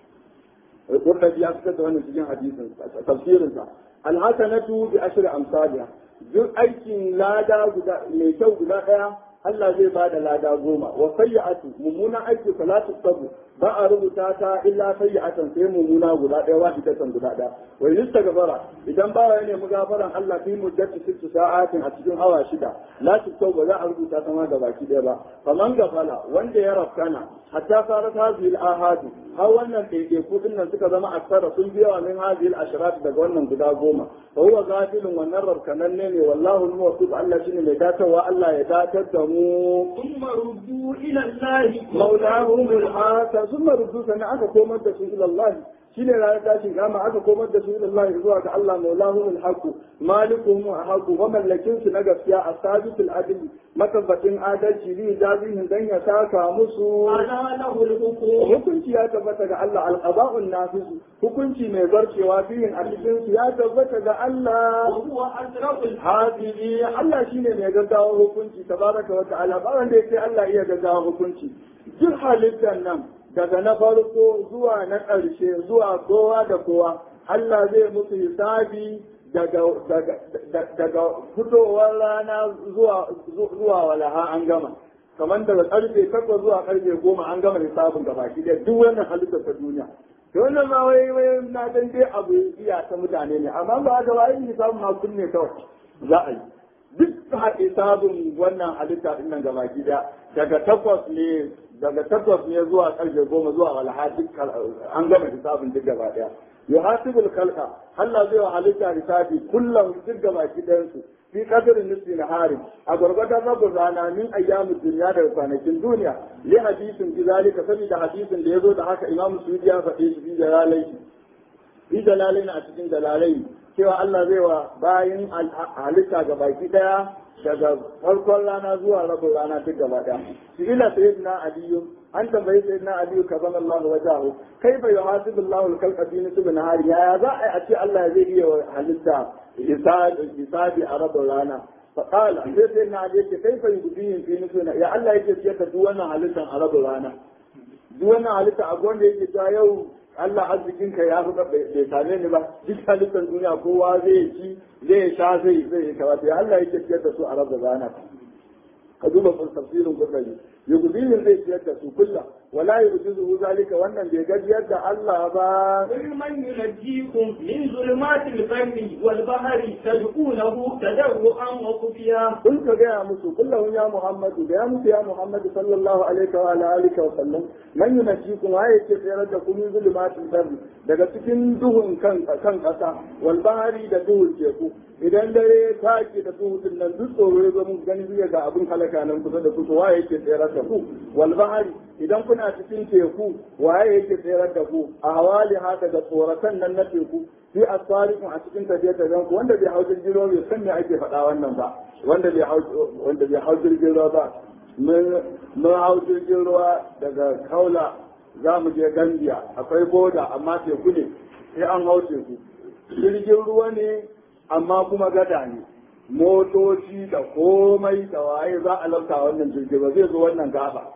Qur'ani ya fitar da wannan cikin hadisin tafsirin sa al-hasanatu bi ashri amsalha duk aikin lada guda mai kyau guda ɗaya Allah zai ba da lada 10 wa sayyi'atu mumuna aiki salatu sabu ba a rubuta ta illa sayyi'atan sai mumuna guda ɗaya wahidatan guda ɗaya wa yista gafara idan ba ya nemi gafaran Allah fi muddati 6 sa'atin a cikin awa 6 la tukau ba za a rubuta ta ma gabaki ɗaya ba faman gafala wanda ya rafkana hatta sarat hadhihi al-ahad har wannan ɗaiɗaiku din nan suka zama aksara sun biya min hadhihi al-ashrat daga wannan guda 10 fa huwa gafilun wannan rafkanan ne wallahu al-muwaffiq Allah shine mai datarwa Allah ya datar da mu thumma ruddu ila Allah mawlahum al-hasa thumma ruddu sana aka komar da su ila Allah shine ranar tashin kama aka komar da su ila Allah zuwa ga Allah mawlahum al-haq malikuhum al-haq wa mallakin su na gaskiya as-sabit al-adl matabbatin adalci li jazihin dan ya saka musu ala lahu al-hukum hukunci ya tabbata ga Allah al-qada'un nafiz hukunci mai zarcewa bihin a cikin su ya tabbata ga Allah huwa asraful hadili Allah shine mai gaggawa hukunci tabaraka wa ta'ala ba wanda yake Allah iya gaggawa hukunci duk halittar nan daga na farko zuwa na ƙarshe zuwa kowa da kowa Allah zai musu hisabi daga fitowar rana zuwa walaha an gama kamar daga karfe 8 zuwa karfe 10 an gama hisabin gabaki da duk wannan halittar ta duniya to wannan ma wai na dan dai abu iya ta mutane ne amma ba ga wai hisabin ma kunne kawai za a yi duk hisabin wannan halitta din nan gaba gida daga takwas ne zuwa karfe 10 zuwa walha duk an gama hisabin duk gaba daya yuhasibul khalqa Allah zai wa halitta hisabi kullum duk gaba gidan su fi qadarin nisfi nahari a gurgurdan rabin rana min ayyamin duniya da kwanakin duniya li hadisin bi zalika saboda hadisin da yazo da haka Imam Suyuti ya faɗe shi fi dalalai a cikin dalalai cewa Allah zai wa bayin halitta ga baki daya daga farkon rana zuwa rabin rana duk gaba daya shi ila sayyidina aliyu an tambayi sayyidina aliyu kazan Allah wajahu kaifa yuhasibu Allah al-khalqa fi nisbi nahari ya za a ce Allah zai iya halitta hisabi a rabin rana فقال سيدنا علي كيف يبدين في نفسنا يا الله yake ciyar da duk wannan halittar a rabin rana duk wannan halitta a gwanda yake ta yau Allah arzikin ka ya fi bai same ni ba duk halittar duniya kowa zai ci zai sha zai yi kawai ya Allah yake ciyar da su a rabin rana ka duba tafsirin gurbaji yubdin zai ciyar da su kulla wala yubdizu zalika wannan bai gajiyar da Allah ba man yunajjikum min zulumatil barri wal bahri tad'unahu tadarruan wa khufiya kun ka ga musu kullahu ya Muhammadu da ya musu ya Muhammadu sallallahu alaihi wa alihi wa sallam man yunajjikum wa yake tsayar da ku min zulumatil barri daga cikin duhun kan kasa wal bahri da duhun teku idan dare ta ke da duhun nan duk tsoro ya zo mun gani zai ga abin halaka nan kusa da kusa waye yake tsayar da ku wal bahri idan kuna cikin teku waye yake tsayar da ku a hawali haka da tsoratan nan na teku fi asfarikum a cikin tafiye tafiyen ku wanda bai hau jirgin ruwa bai san me ake faɗa wannan ba wanda bai hau jirgin ruwa ba mun hau jirgin ruwa daga Kaula za mu je Gambia akwai boda amma teku ne sai an hau teku jirgin ruwa ne amma kuma gada ne motoci da komai da waye za a lafta wannan jirgin ba zai zo wannan gaba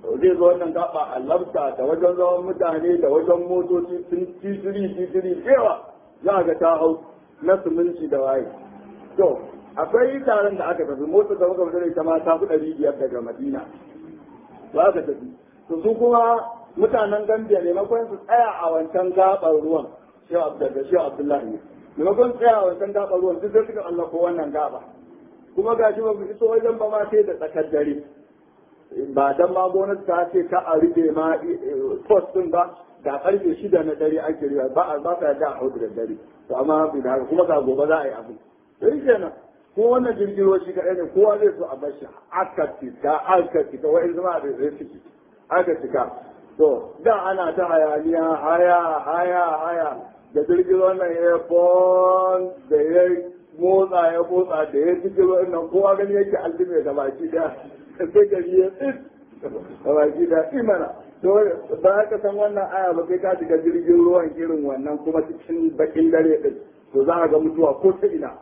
a lafta da wajen zaman mutane da wajen motoci sun titiri yawa za ga ta hau na siminti da waye to akwai taron da aka tafi motar da muka fita ita ma ta fi 500 daga Madina za ka tafi to su kuma mutanen Gambia ne makon su tsaya a wancan gabar ruwan Shehu Abdullahi ne maimakon tsaya wancan gaba ruwan duk sai suka Allah ko wannan gaba kuma gashi ba ku iso wajen ba ma sai da tsakar dare ba dan ma gwamnati ta ce ka a rike ma post din ba da karfe 6 na dare ake riya ba ka da a da dare to amma bi da kuma ga gobe za a yi abu sai kenan ko wannan jirgin ruwa shi kadai ne kowa zai so a bar shi aka tika wai zama da zai ciki aka tika to da ana ta hayaniya haya da jirgin wannan ya bon da ya motsa da ya jirgin wannan kowa gani yake aljume da baki da sai gari ya tsit da baki da imana to ba ka san wannan aya ba kai ka shiga jirgin ruwan irin wannan kuma cikin bakin dare din to za ka ga mutuwa ko ta ina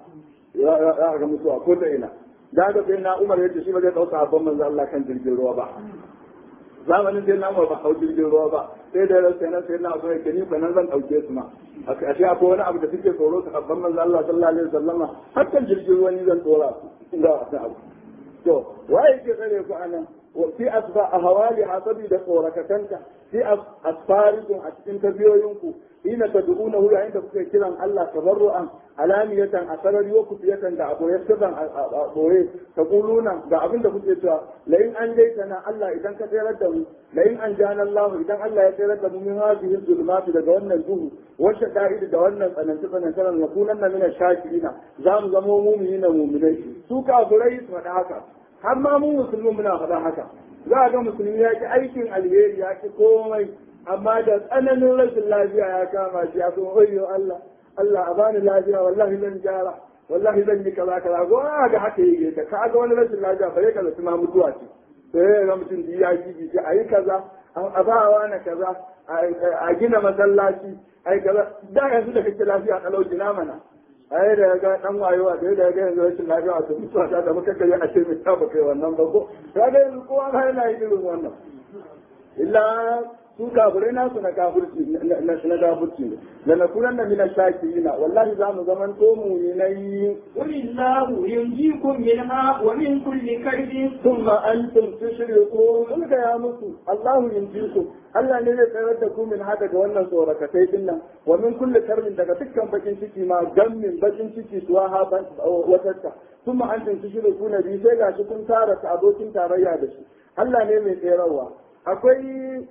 da ga sai na Umar yace shi ba zai dauka abban manzo Allah kan jirgin ruwa ba zamanin sai na Umar ba hau jirgin ruwa ba sai da sai na so yake ni nan zan dauke su ma a ce akwai wani abu da suke tsoro su abban manzo Allah sallallahu alaihi wasallama hakan jirgin ruwa ni zan tsora su ga wata abu to waye ke tsare ku anan fi asba ahwali hasabi da tsorakatanta fi asfarikum a cikin tabiyoyinku ina tad'unahu yayin da kuke kiran Allah tabarru'an alamiyatan asarari wa kufiyatan da aboye sirran aboye taquluna ga abinda kuke cewa la in an jaitana Allah idan ka tsayar da mu la in an jana Allah idan Allah ya tsayar da mu min hadhihi zulumati daga wannan duhu wacce da'ida da wannan tsananci na kunanna min ash-shakirina za mu zama mu'minai su kafirai su faɗa haka har ma mu musulmi muna faɗa haka za a ga musulmi ya ki aikin alheri ya ki komai amma da tsananin rashin lafiya ya kama shi ya kuma oyo Allah a bani lafiya wallahi zan gyara wallahi zan yi kaza ko ga haka yake ka ga wani rashin lafiya bare ka zama mutuwa ce sai ga mutum ya ji ji ayi kaza a ba wani kaza a gina masallaci ai kaza da yanzu da kake lafiya kalau jina mana ai da ga dan wayewa da ga yanzu rashin lafiya to mutuwa ta da muka kai a ce mai ta ba kai wannan ba ko kaga yanzu kowa yana yin irin wannan illa su kafirai nasu na kafirci na kafirci ne da na kunan da mina shakirina wallahi za mu zaman to mu ne yi قل الله ينجيكم منها ومن كل كرب thumma antum tushrikun kun ga ya musu Allahu yunjikum Allah ne zai tsayar da ku min hada ga wannan tsorakatai din nan wa min kulli karbin daga dukkan bakin ciki ma gammin bakin ciki suwa ha watatta thumma antum tushrikuna bi sai gashi kun tara ta abokin tarayya da shi Allah ne mai tsayarwa akwai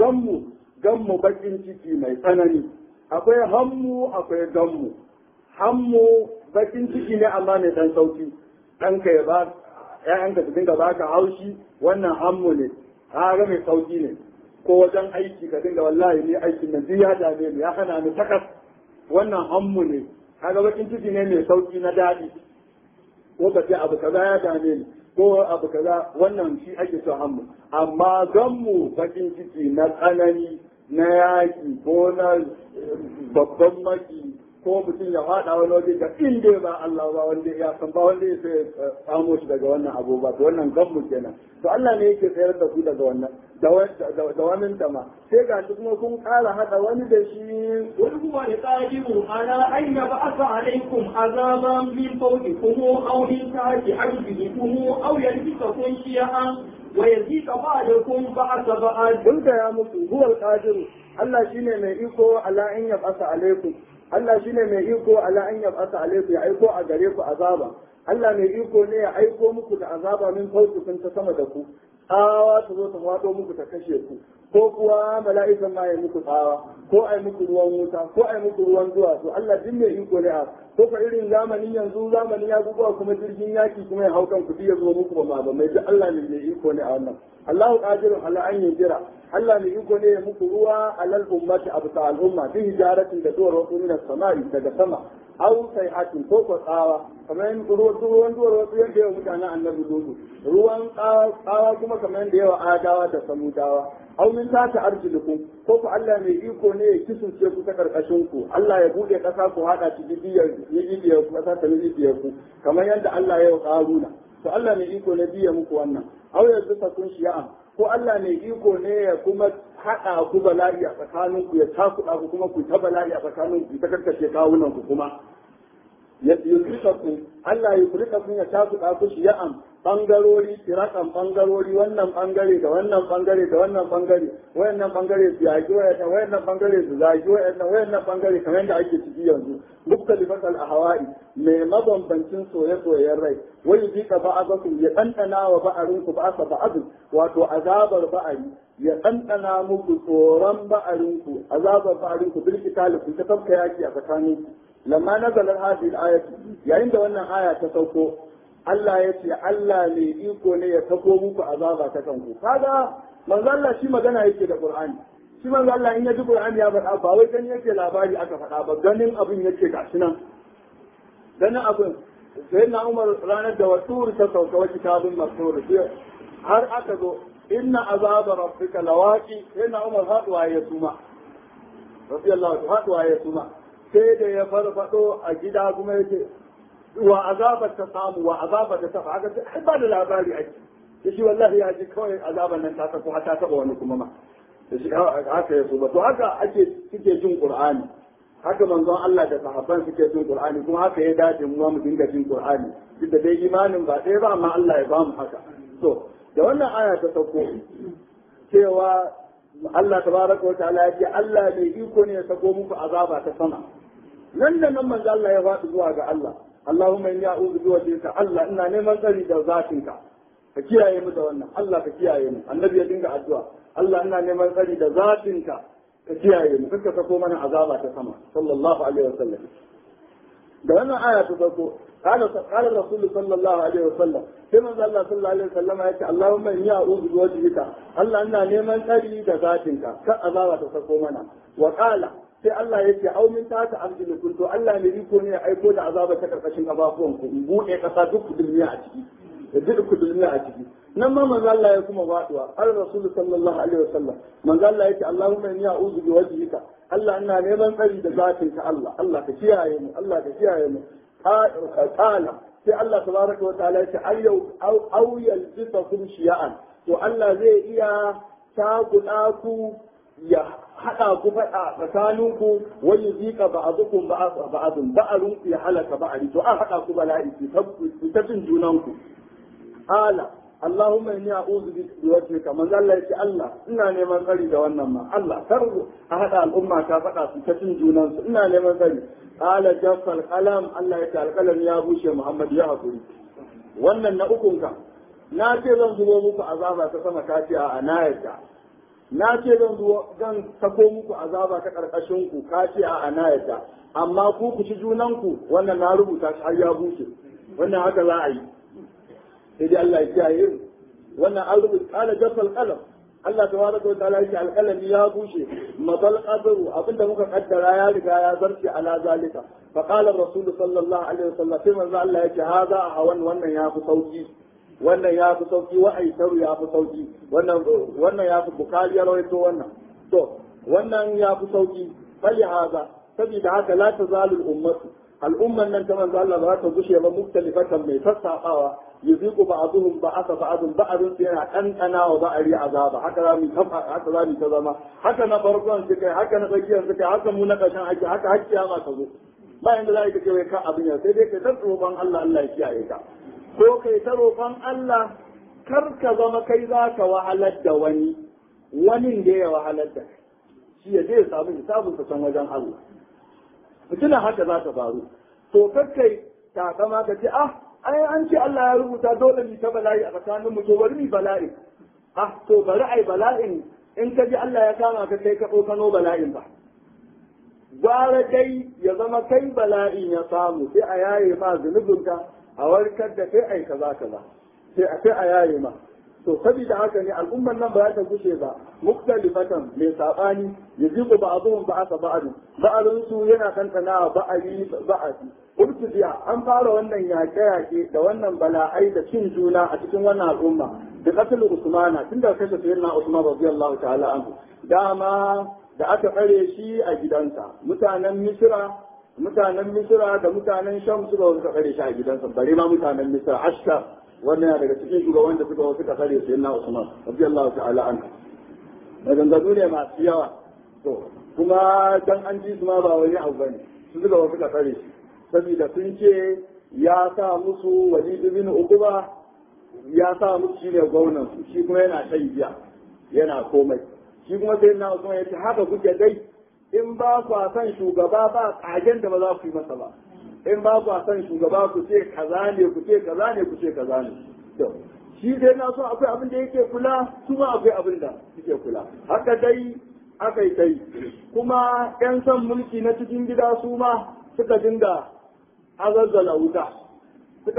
gammu bakin ciki mai tsanani akwai akwai hammu bakin ciki ne amma mai dan sauki ɗanka ya ba ‘ya'yanka su dinga baka haushi wannan hammu ne ga mai sauki ne ko wajen aiki ka dinga wallahi ni aikin nan ya dame ni ya hana ni takas wannan hammu ne kaga bakin ciki ne mai sauki na daɗi ko ka ce abu kaza ya dame ni ko abu kaza wannan shi ake so hammu amma gammu bakin ciki na tsanani na yaki ko na babban maki ko mutum ya faɗa wani waje da inda ba Allah ba wanda ya san ba wanda ya sai samo shi daga wannan abu ba to wannan gammu kenan to Allah ne yake tsayar da ku daga wannan da wannan tama sai ga shi kuma kun ƙara hada wani da shi قل هو القادر على أن يبعث عليكم عذابا من فوقكم أو من تحت أرجلكم أو يلبسكم شيعا ويزيد بعضكم بعض بعض. قل يا مسلم هو القادر Allah shine mai iko ala in yab'asa alaikum Allah shine mai iko ala an yab'asa alaikum ya aiko a gare ku azaba Allah mai iko ne ya aiko muku da azaba min fawqikum ta sama da ku tsawa ta zo ta fado muku ta kashe ku ko kuwa mala'ikan ma ya muku tsawa ko ai muku ruwan wuta ko ai muku ruwan duwatsu Allah din mai iko ne a ko ka irin zamanin yanzu zamanin ya zuwa kuma jirgin yaki kuma ya haukan ku ya zo muku ba mai duk Allah ne mai iko ne a wannan Allahu qadirun ala an yajira Allah mai iko ne ya muku ruwa alal ummati abta al umma bi hijaratin da duwar wasu min samai daga sama aw sayhatin ko ko tsawa kamar ruwan duwar wasu yadda yawa mutanen annabi dudu ruwan tsawa kuma kamar yadda yawa adawa da samudawa aw min tata arjilukum ko ku Allah mai iko ne ya kisunce ku ta karkashin ku Allah ya bude kasa ku hada ci bibiyar ku kasa ta bibiyar ku kamar yadda Allah ya yi karuna to Allah mai iko ne biya muku wannan aw yanzu ta kun shi'a ko Allah mai iko ne ya kuma hada ku bala'i a tsakanin ku ya takuda ku kuma ku ta bala'i a tsakanin ku ta karkashe kawunan ku kuma ya yulika ku Allah ya kulika ku ya takuda ku shi'an bangarori tirakan bangarori wannan bangare da wannan bangare da wannan bangare wayannan bangare su yaki wayannan bangare su zaki wayannan bangare kamar yadda ake ciki yanzu muktalifat al-ahwa'i mai mabambancin soye-soyen rai wani jika ba'azakum ya ɗanɗana wa ba'arinku ba'asa ba'azin wato azabar ba'ari ya ɗanɗana muku tsoron ba'arinku azabar ba'arinku bil kitali ku ta tabka yaki a tsakaninku lamma nazalar hadhihi al-ayatu yayin da wannan aya ta sauko Allah ya ce Allah ne iko ne ya sako muku azaba ta kanku kaga manzo Allah shi magana yake da Qur'ani shi manzo Allah in ya ji Qur'ani ya faɗa ba wai gani yake labari aka faɗa ba ganin abin yake gashi nan ganin abin sai na Umar ranar da watur ta sauka wa kitabun mastur har aka zo inna azaba rabbika lawaqi sai na Umar haduwa ya suma radiyallahu haduwa ya suma sai da ya farfado a gida kuma yake wa azabar ta samu wa azabar ta tafa aka sai ba da labari ake da shi wallahi ya ji kawai azabar nan ta tafi har ta taba wani kuma ma da shi haka ya so ba to haka ake suke jin Qur'ani haka manzon Allah da sahabban suke jin Qur'ani kuma haka ya dace mu mu dinga jin Qur'ani duk da dai imanin ba ɗaya ba amma Allah ya ba mu haka to da wannan aya ta sauko cewa Allah tabaraka wa ta'ala ya ce Allah mai iko ne ya sako muku azaba ta sama nan da nan manzo Allah ya faɗi zuwa ga Allah Allahumma inni a'udhu bi wajhika Allah ina neman tsari da zatinka ka kiyaye mu da wannan Allah ka kiyaye mu annabi ya dinga addu'a Allah ina neman tsari da zatinka ka kiyaye mu kaka sako mana azaba ta sama sallallahu alaihi wasallam da wannan aya ta sako قال الرسول صلى الله عليه وسلم كما قال الله صلى الله عليه وسلم يا اللهم اني اعوذ بوجهك الله انا neman tsari da zatinka ka azaba ta sako mana wa qala sai Allah ya ce au min ta ta arjilukum to Allah ne riko ne ya aiko da azaba ta karkashin kafafuwan ku in bude kasa duk dulmiya a ciki da duk dulmiya a ciki nan ma manzo Allah ya kuma faduwa al rasul sallallahu alaihi wasallam manzo Allah ya ce Allahumma inni a'udhu bi wajhika Allah ina neman tsari da zatinka Allah Allah ka kiyaye mu Allah ka kiyaye mu qala sai Allah tabaraka wa ta'ala ya ce au yalbisakum shiya'an to Allah zai iya takuda ku ya haɗa ku faɗa tsakaninku wani zika ba'azukum ba'azun ba'arun ya halaka ba'ari to an haɗa ku bala'i ku ta jin junanku ala Allahumma inni a'udhu bi wajhika man Allah yace Allah ina neman tsari da wannan ma Allah kar a haɗa al'umma ta faɗa su ta jin junansu ina neman tsari ala jaffal qalam Allah yace alqalam ya bushe Muhammad ya hakuri wannan na ukunka na ce zan zubo muku azaba ta sama ta ce a anayarta na ce zan sako muku azaba ta karkashin ku ka ce a anayarta amma ku ci junanku wannan na rubuta shi har ya bushe wannan haka za a yi sai dai Allah ya kiyaye wannan an rubuta qala jaffal qalam Allah tabaraka wa ta'ala yake alqalami ya bushe madal qadru abinda muka kaddara ya riga ya zarce ala zalika fa qala rasul sallallahu alaihi wasallam sai manzo Allah yake hada a wannan ya fi sauki wannan ya fi sauki wa aitaru ya fi sauki wannan ya fi bukari ya rawaito wannan to wannan ya fi sauki fali haza saboda haka la tazalu ummatu al'umman nan ta manzo Allah ba ta gushe ba muktalifatan mai sassafawa yuziqu ba'dhum ba'dun yana kankana wa ba'ari azaba haka za mu ta zama haka na farkon su kai haka na tsakiyar su kai haka mu na kashin ake haka har kiyama ta zo ba inda za ka ce wai ka abin ya sai dai ka ta roƙon Allah Allah ya kiyaye ka ko kai ta roƙon Allah kar ka zama kai za ka wahalar da wani da ya wahalar da shi ya zai samu hisabun ka can wajen Allah fitina haka za ta faru to kar kai takama ka ce ai an ce Allah ya rubuta dole mu ta bala'i a tsakanin mu to bari mu bala'i to bari ai bala'in in ka ji Allah ya kama ka kai ka kano bala'in ba gwara dai ya zama kai bala'in ya samu sai a yaye ma zunubinka a warkar da kai ai kaza sai a yaye ma to saboda haka ne al'ummar nan ba za ta gushe ba muktalifatan mai sabani yazibu ba'dhum ba'dun su yana kankana ba'ali urtudiya an fara wannan yaƙe-yaƙe da wannan bala'ai da cin juna a cikin wannan al'umma da katil usmana tun da kashe sayyidina usman radiyallahu ta'ala anhu dama da aka tsare shi a gidansa mutanen misra da mutanen sham suka tsare shi a gidansa bare ma mutanen misra ashka wannan daga cikin shugaban da suka tsare sayyidina usman radiyallahu ta'ala anhu maganganu ne masu yawa to kuma dan an ji su ma ba wani abu bane su suka tsare shi saboda sun ce ya sa musu Walid bin Uqba ya sa musu shi ne gwamnan su shi kuma yana shan giya yana komai shi kuma sai na Usman ya ce haka kuke dai in ba ku san shugaba ba kagen da ba za ku yi masa ba in ba ku san shugaba ku ce kaza ne ku ce kaza ne ku ce kaza ne to shi dai na so akwai abin da yake kula kuma akwai abin da suke kula haka dai aka yi kai kuma yan san mulki na cikin gida su ma suka dinga azazzala wuta duk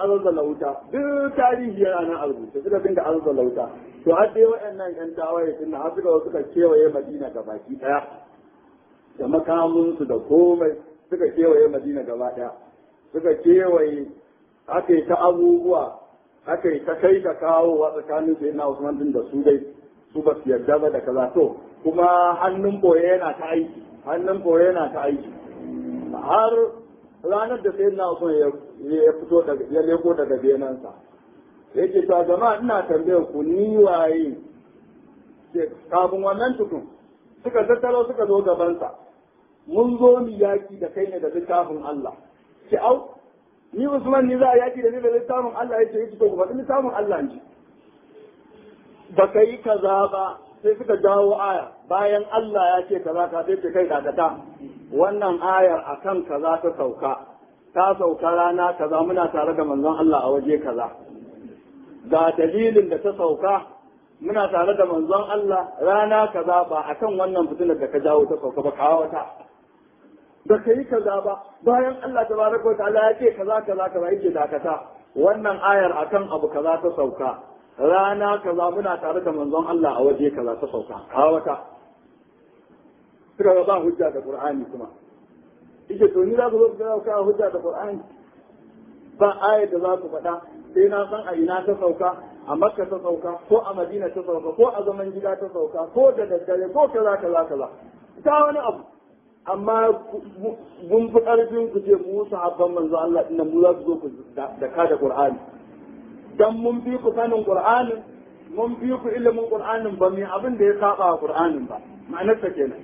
tarihi yana nan a rubuce suka dinga azazzala wuta to har dai waɗannan yan tawaye tun har suka kewaye Madina gabaki daya da makamunsu da komai suka kewaye Madina gaba daya suka kewaye aka yi ta abubuwa aka yi ta kai ta kawo wa tsakanin su yana Usman din da su dai su ba su yarda ba da kaza to kuma hannun boye yana ta aiki har ranar da sai na son ya fito ya leko daga benansa yake ta jama'a ina tambayar ku ni waye kafin wannan tukun suka tattalo suka zo gabansa mun zo mu yaki da kai ne da littafin Allah ki au ni Usman ni za a yaki da ni da littafin Allah yace to ku faɗi littafin Allah ne ba kai kaza ba sai suka jawo aya bayan Allah ya ce kaza ka sai ce kai dakata wannan ayar akan kaza ta sauka rana kaza muna tare da manzon Allah a waje kaza ga dalilin da ta sauka muna tare da manzon Allah rana kaza ba akan wannan fitinar da ka jawo ta sauka ba kawo ta da kai kaza ba bayan Allah tabaraka wa ta'ala ya ce kaza yake dakata wannan ayar akan abu kaza ta sauka rana kaza muna tare da manzon Allah a waje kaza ta sauka kawo ta suka ba hujja da Qur'ani kuma ike to ni za ku zo ku kawo hujja da Qur'ani ba ayat da za ku faɗa sai na san a ina ta sauka a Makka ta sauka ko a Madina ta sauka ko a zaman gida ta sauka ko da daddare ko kaza ta wani abu amma mun fi ƙarfin ku ce mu sahabban manzo Allah inda mu za ku zo ku da ka da Qur'ani dan mun fi ku sanin Qur'ani mun fi ku ilimin Qur'anin ba mu abin da ya saba wa Qur'anin ba ma'anar ta kenan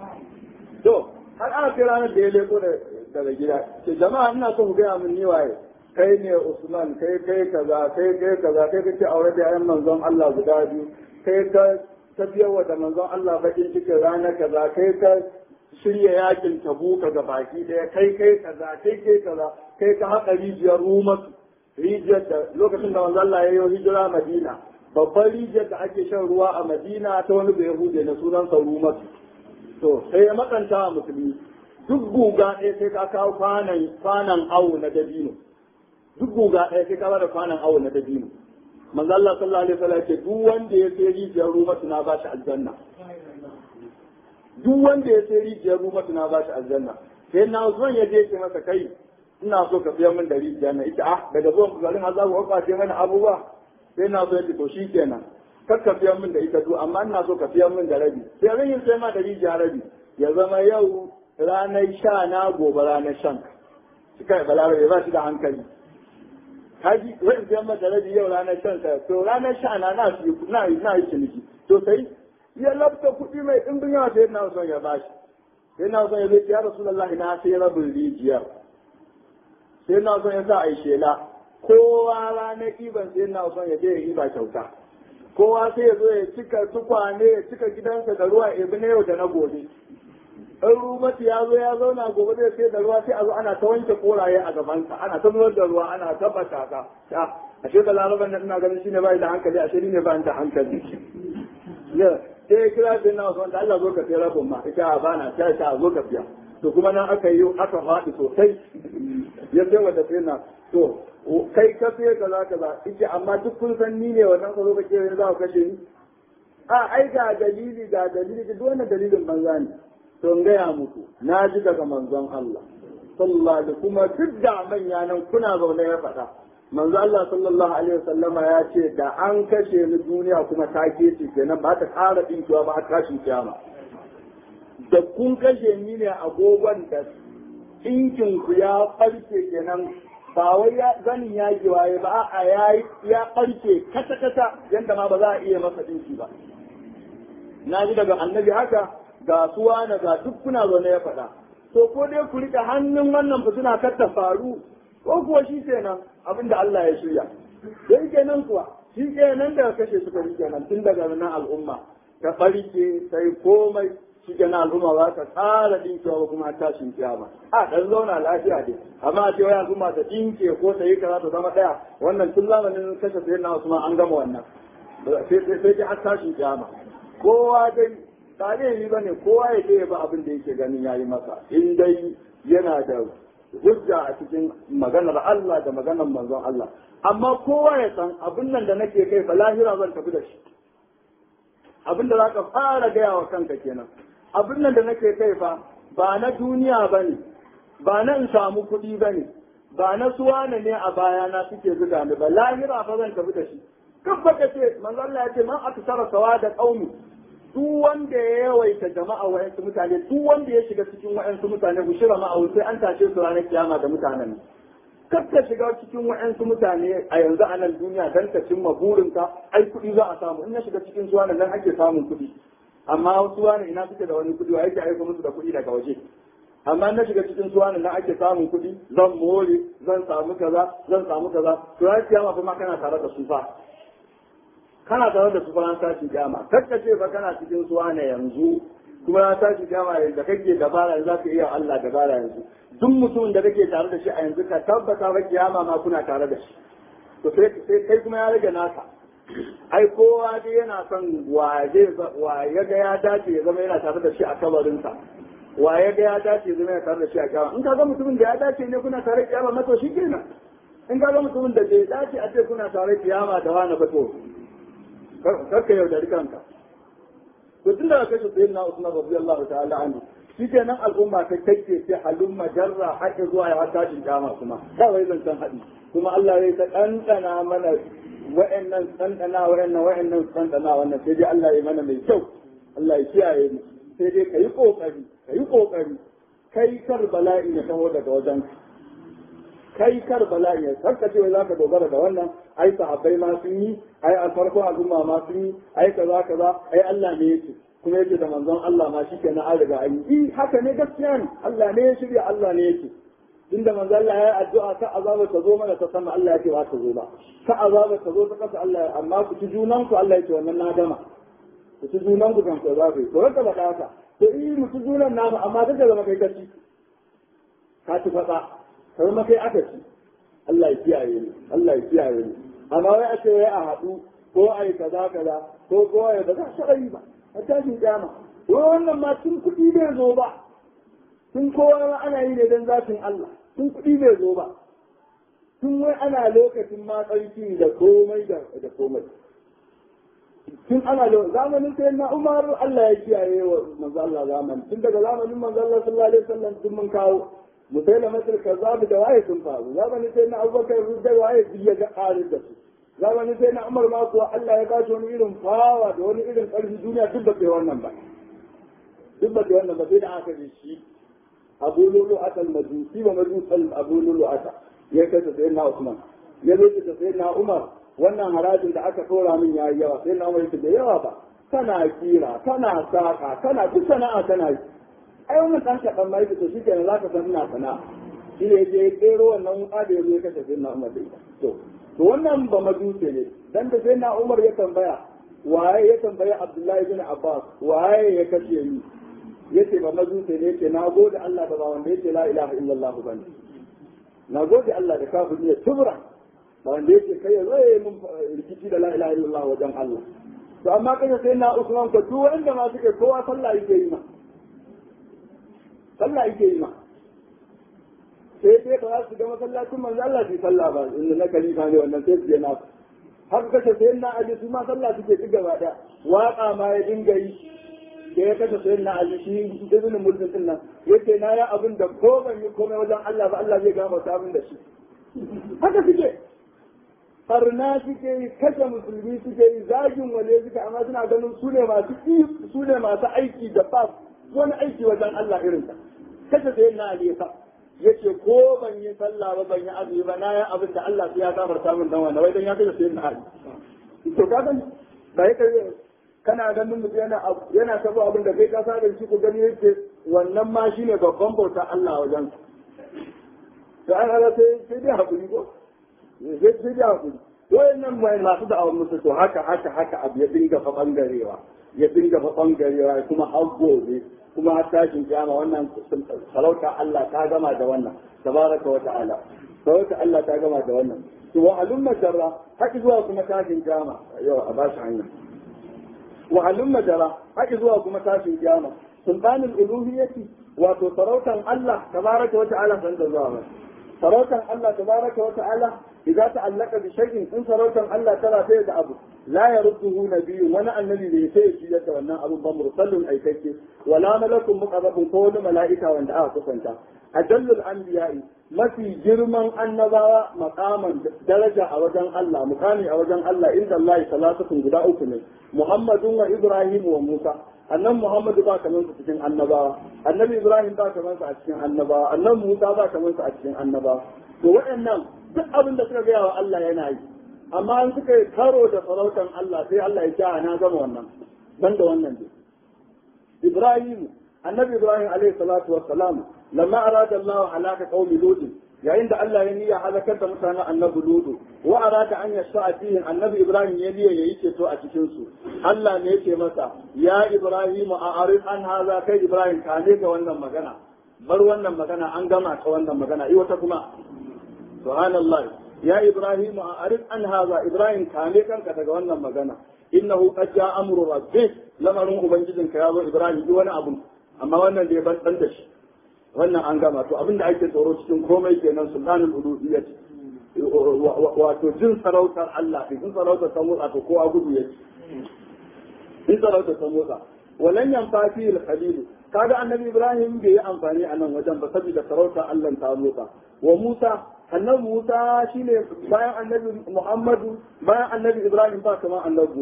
to har ana kai ranar da ya leko daga gida ce jama'a ina so ku gaya min ni waye kai ne Usman kai kaza kai kaza kai kake aure da ayyan manzon Allah guda biyu kai ka tafiyarwa da manzon Allah bakin cikin rana kaza kai ka shirya yakin Tabuka ga baki daya kai kaza kai kaza kai ka haƙa rijiyar Rumatu rijiyar da lokacin da manzon Allah ya yi hijira Madina babban rijiyar da ake shan ruwa a Madina ta wani bai Yahude na sunan sa Rumatu to sai ya makanta a musulmi duk guga ɗaya sai ka kawo kwanan awo na dabino duk guga ɗaya sai ka bada kwanan awo na dabino manzo Allah sallallahu alaihi wasallam ce duk wanda ya sai rijiyar Rumatu na ba shi aljanna duk wanda ya sai rijiyar Rumatu na ba shi aljanna sai na Usman ya je ce masa kai ina so ka biya min da rijiyar na ita daga zuwan ku garin azabu ko ce mana abubuwa sai na so ya ce to shikenan kar ka biya min da ita to amma ina so ka biya min da rabi sai zan yi sai ma da rijiyar rabi ya zama yau ranar sha na gobe ranar shan shi kai balarabe ba shi da hankali kaji wani biyan mata rabi yau ranar shan ka to ranar sha na yi ciniki to sai ya labta kuɗi mai ɗimbin yawa sai na son ya bashi sai na son ya zai ya Rasulullah na sai rabin rijiyar sai na son ya sa a yi shela kowa ranar ɗiban sai na son ya je ya yi ba kyauta kowa sai ya zo ya cika tukwane ya cika gidansa da ruwa ebi na yau da na gobe in rumati ya zo ya zauna gobe zai sai da ruwa sai a zo ana ta wanke koraye a gabansa ana ta zubar da ruwa ana ta bataka ashe da laraban nan ina ganin shine bai da hankali ashe ni ne ba da hankali ya sai kira sai na wasu da Allah zo ka sai rabon ma ita ba na ta zo ka biya to kuma nan aka yi aka faɗi sosai ya sai wanda sai na to kai ka sai kaza ita amma duk kun san ni ne wannan ka zo ka ce za ka kashe ni ai ga dalili duk wannan dalilin banza ne to in gaya muku na ji daga manzon Allah sallallahu alaihi kuma duk da manya nan kuna zaune ya faɗa manzon Allah sallallahu alaihi wasallama ya ce da an kashe ni duniya kuma ta kece kenan ba ta ƙara dinkiwa ba a tashin kiyama da kun kashe ni ne agogon da ɗinkin ku ya ɓarke kenan ba wai zanin ya giwaye ba a ya ɓarke kata yadda ma ba za a iya masa ɗinki ba na ji daga annabi haka ga suwa na ga duk kuna zaune ya faɗa to ko dai ku rike hannun wannan fitina kar ta faru ko kuwa shi kenan abin da Allah ya shirya dai kenan kuwa shi kenan da kashe suka yi kenan tun daga nan al'umma ta barke sai komai shi kenan al'umma ba ta tsara dinkewa ba kuma tashin kiyama a dan zauna lafiya dai amma a ce wai al'umma ta dinke ko ta yi kaza ta zama daya wannan tun zamanin kashe sayyidina Usman an gama wannan sai har tashin kiyama kowa dai ba laifi ba ne kowa ya ce ba abin da yake ganin ya yi masa in dai yana da hujja a cikin maganar Allah da maganar manzon Allah amma kowa ya san abin nan da nake kai fa lahira zan tafi da shi abin da zaka fara gaya wa kanka kenan abin nan da nake kai fa ba na duniya bane ba na in samu kuɗi bane ba na suwana ne a bayana suke zuga ni ba lahira fa zan tafi da shi kan baka ce manzon Allah ya ce man aksara sawa da qaumi duk wanda ya yawaita jama'a wa'yansu mutane duk wanda ya shiga cikin wa'yansu mutane ku shira ma'a sai an tashe su ranar kiyama da mutanen kar ka shiga cikin wa'yansu mutane a yanzu a nan duniya dan ka cimma burinka ai kuɗi za a samu in ya shiga cikin su nan ake samun kuɗi amma wasu wani ina suke da wani kuɗi wa yake aika musu da kuɗi daga waje amma na shiga cikin su nan ake samun kuɗi zan more zan samu kaza to ranar kiyama kuma kana tare da su fa kana tare da su ran tashi kiyama kakka ce fa kana cikin suwa ne yanzu kuma ran tashi kiyama da kake dabara za ka iya Allah dabara yanzu duk mutumin da kake tare da shi a yanzu ka tabbata ba kiyama ma kuna tare da shi to sai kai kuma ya rage naka ai kowa dai yana son wa ya ga ya dace ya zama yana tare da shi a kabarinsa wa ya ga ya dace ya zama yana tare da shi a kiyama in ka ga mutumin da ya dace ne kuna tare kiyama na to shikenan in ka ga mutumin da bai dace a ce kuna tare kiyama da wani ba to karka yaudari kanka to tun da kashe sayyidina Usman radiyallahu ta'ala anhu shi kenan al'umma ta kake ce halumma jarra haƙi zuwa ya tashin kama kuma ba wai zancen haɗi kuma Allah ya ta ɗanɗana mana wa'annan ɗanɗana wannan sai dai Allah ya mana mai kyau Allah ya kiyaye mu sai dai kayi ƙoƙari kai kar bala'i ya taho daga wajen kai kar bala'i karka ce za ka dogara da wannan ai sahabbai ma sun yi ai alfarko al'umma ma sun yi ai kaza kaza ai Allah ne yake kuma yake da manzon Allah ma shi kenan an riga an yi haka ne gaskiya ne Allah ne ya shirya Allah ne yake inda manzon Allah ya yi addu'a ta azaba ta zo mana ta sama Allah yake ba ta zo ba ta azaba ta zo ta kasa Allah amma ku ci junan ku Allah yake wannan na gama ku ci junan ku kan ku zabe to ranka ba haka to in mu ci junan namu amma duk da zama kai kaci ka ci fada kai ma kai aka ci Allah ya kiyaye ni Allah ya kiyaye ni amma wai a ce wai a haɗu ko ai kaza kaza ko ai ba za ta yi ba a tashin kiyama wannan ma tun kuɗi bai zo ba tun kowa ana yi ne don zafin Allah tun kuɗi bai zo ba tun wai ana lokacin ma tsarki da komai da komai tun ana zamanin sai na Umar Allah ya kiyaye wa manzo Allah zaman tun daga zamanin manzo Allah sallallahu alaihi wasallam tun mun kawo musaila masal kazzab da waye sun faru zamanin sai na Abubakar da waye ya ga ƙarin da su zamanin sai na Umar ma kuwa Allah ya kawo wani irin fawa da wani irin ƙarfi duniya duk da kai wannan ba duk da kai wannan ba sai da aka ji shi Abu Lulu Atal Majusi wa Majusal Abu Lulu Ata ya kai sai na Usman ya zo ta sai na Umar wannan harajin da aka tora min yayi yawa sai na Umar ya da yawa ba kana kira kana saka kana duk sana'a kana yi ai wannan dan kadan mai to shikenan zaka san ina sana'a shi ne je kero wannan wuka da yazo ya kashe sai na Umar da ita to wannan ba majuse ne dan da sai na Umar ya tambaya waye ya tambaya Abdullahi bin Abbas waye ya kashe ni yace ba majuse ne yace na gode Allah da ba wanda yace la ilaha illallah bane na gode Allah da kafin ya tubra ba wanda yace kai zai mun rikici da la ilaha illallah wajen Allah to amma kaje sai na Usman ko duk wanda ma suke kowa sallah yake yi ma sallah yake yi ma sai dai ba su ga masallacin manzo Allah su sallah ba inda na khalifa ne wannan sai su je na har kace sai na Ali su ma sallah suke ci gaba da waka ma ya dinga yi da ya kace sai na Ali shi ibn mulkin din nan yace na ya abin da ko ban yi komai wajen Allah ba Allah zai gama ta abin da shi haka suke farna suke yi kashe musulmi suke yi zagin wale suke amma suna ganin su ne masu aiki da ba wani aiki wajen Allah irin ta kashe sai na Ali yace ko ban yi sallah ba ban yi azumi ba na yi abin da Allah ya gafarta min dan wannan wai dan ya kace sai na Ali to ka gani ba yake kana ganin mutum yana tabo abin da kai ka sa da shi ko gani yake wannan ma shine babban bauta Allah wajen to an ala sai dai hakuri ko sai dai hakuri wayannan mai masu da awon musu to haka abu ya dinga fa bangarewa kuma har gobe kuma har tashin kiyama wannan sarauta Allah ta gama da wannan tabaraka wa ta'ala sarauta Allah ta gama da wannan to wa alumma jarra haki zuwa kuma tashin kiyama yau a bashi hanya wa alumma jarra haki zuwa kuma tashin kiyama sultanul uluhiyyati wato sarautan Allah tabaraka wa ta'ala san da zuwa sarautan Allah tabaraka wa ta'ala idan ta'allaka bi shay'in in sarautan Allah tana sai da abu la yarudduhu nabiyyun wani annabi bai sai shi da wannan abun ba mursalun aikake wala malakun muqarrabun ko wani mala'ika wanda aka kusanta ajallul anbiya'i mafi girman annabawa maqaman daraja a wajen Allah mukami a wajen Allah inda Allah salatun guda uku ne Muhammadun wa Ibrahim wa Musa annan Muhammadu ba kamar su cikin annabawa annabi Ibrahim ba kamar su a cikin annabawa annan Musa ba kamar su a cikin annabawa to waɗannan duk abin da suka gaya wa Allah yana yi amma an suka yi karo da sarautan Allah sai Allah ya ce na gama wannan ban da wannan dai Ibrahim annabi Ibrahim alaihi salatu wassalam lamma arada Allah halaka qaumi lut yayin da Allah ya niyya halakar da mutanen annabi lut wa arada an yasha fihi annabi Ibrahim ya niyya yayi ceto a cikin su Allah ne yake masa ya Ibrahim a'rid an hadha kai Ibrahim ka ne ga wannan magana bar wannan magana an gama ta wannan magana wata kuma subhanallah ya Ibrahim a'rid an hadha Ibrahim ka ne kanka daga wannan magana innahu qad ja'a amru rabbik lamarin ubangijinka ya zo Ibrahim duk wani abu amma wannan da ya ban da shi wannan an gama to abinda ake tsoro cikin komai kenan sultanul uluhiyyah wato jin sarautar Allah jin sarautar ta motsa to kowa gudu yake jin sarautar ta motsa walan yanfa fi al-khalil kaga annabi Ibrahim bai yi amfani a nan wajen ba saboda sarautar Allah ta motsa wa Musa annabi Musa shine bayan annabi Muhammadu bayan annabi Ibrahim ba kamar annabi Musa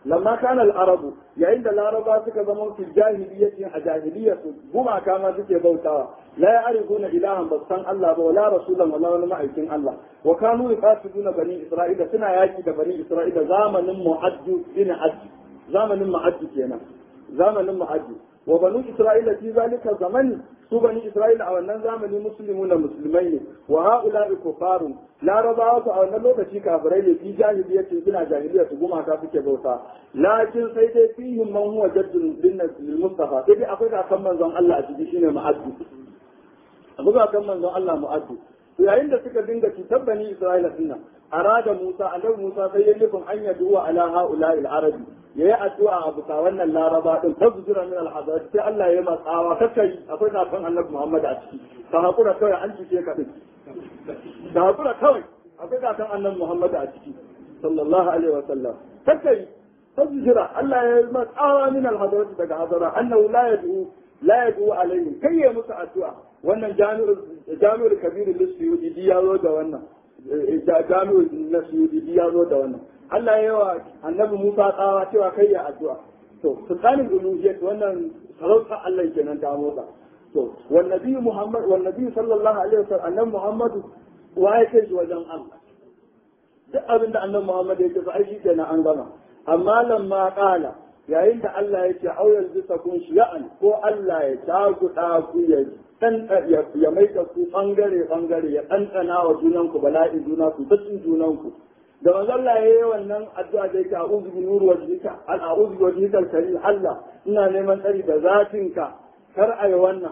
lamma kana al-arabu yayin da laraba suka zama fi jahiliyyati a jahiliyyatu gumaka ma suke bautawa la ya'rifuna ilahan basan Allah ba wala rasulan wala wani ma'aikin Allah wa kanu yuqatiluna bani isra'ila suna yaki da bani isra'ila zamanin mu'addu bin addi zamanin mu'addu kenan zamanin mu'addu wa banu isra'ila fi zalika zamani su bani isra'ila a wannan zamani muslimuna musulmai ne wa ha'ula'i kufarun larabawa su a wannan lokaci kafirai ne fi jahiliyyati suna jahiliyyatu gumaka suke bauta lakin sai dai fihim man huwa jaddun lil mustafa sai dai akwai kakan manzon Allah a ciki shine mu'addu akwai kakan manzon Allah mu'addu to yayin da suka dinga cutar bani isra'ila dinnan arada Musa annabi Musa sai ya nufin an yaduwa ala ha'ula'i al-arabi yayi addu'a a bisa wannan laraba din tazjura min al-hadath sai Allah ya matsawa kakai akwai kafin annabi Muhammad a ciki ka hakura kawai an cike ka din ka hakura kawai akwai kafin annabi Muhammad a ciki sallallahu alaihi wa sallam kakai tazjura Allah ya matsawa min al-hadath daga hadara annahu la yad'u alaihi kai ya musu addu'a wannan jami'ul kabir lis-suyudi ya zo da wannan jami'ul nasuyudi ya zo da wannan Allah ya yawa annabi Musa tsawa cewa kai ya addu'a to sultanin uluhiyyah wannan sarauta Allah kenan ta motsa to wan nabi Muhammad wan nabi sallallahu alaihi wasallam annabi Muhammad wa ya kai shi wajen Allah duk abin da annabi Muhammad ya ce fa ai shi kenan an gama amma lamma qala yayin da Allah ya ce auyal bisa kun shiya'an ko Allah ya taguda ku ya mai da ku bangare ya ɗanɗana wa junanku bala'in juna ku ta cin junanku da manzon Allah ya yi wannan addu'a da yake a'udhu bi nuri wajhika a'udhu bi wajhika al-karim Allah ina neman tsari da zatinka kar ai wannan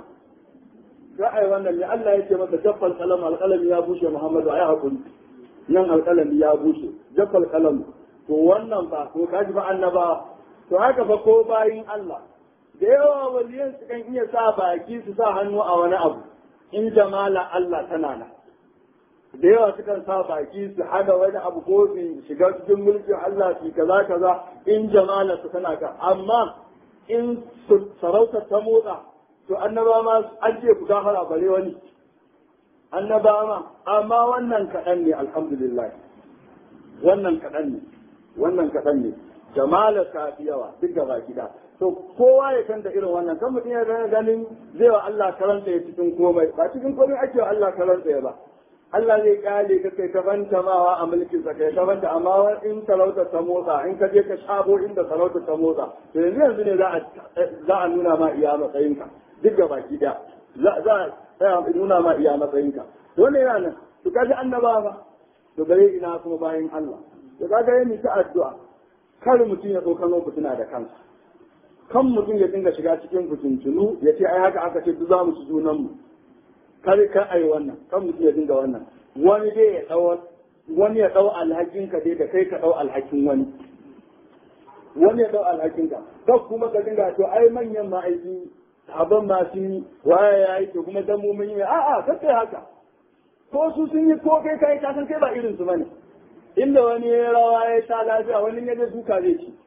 ne Allah yake masa jaffal qalam al-qalam ya bushe Muhammadu ayi hakuri nan al-qalam ya bushe jaffal qalam to wannan ba to kaji ba annaba to haka fa ko bayin Allah da yawa waliyan su kan iya sa baki su sa hannu a wani abu in jamala Allah tana nan da yawa sukan sa baki su hada wani abu ko su shiga cikin mulkin Allah su kaza in jamala su tana ka amma in sarauta ta motsa to annaba ma an ce ku gafara bare wani annaba ma amma wannan kaɗan ne alhamdulillah wannan kaɗan ne jamala ta fi yawa duk gaba gida to kowa ya san da irin wannan kan mutum ya ganin zai wa Allah karanta ya cikin komai ba cikin komai ake wa Allah karanta ya ba Allah zai kyale ka kai ka banta mawa a mulkin sa kai ka banta amma in sarauta ta motsa in ka je ka shabo inda sarauta ta motsa to yanzu ne za a nuna ma iya matsayinka duk gaba gida za a nuna ma iya matsayinka to ne yana nan to kaji annaba ba to bare ina kuma bayin Allah to kaga yayin ta addu'a kar mutum ya tsokano fitina da kansa kan mutum ya dinga shiga cikin fitintunu ya ce ai haka aka ce duk za mu ci junan mu kar ai wannan kan mutum ya dinga wannan wani dai ya dau alhakin ka dai da kai ka dau alhakin wani ya dau alhakin ka kan kuma ka dinga to ai manyan ma aiki abin ma sun waye ya yi to kuma dan mu mun yi a'a kai haka ko su sun yi ko kai ka san kai ba irin su bane inda wani ya rawa ya sha lafiya wani ya je duka zai ci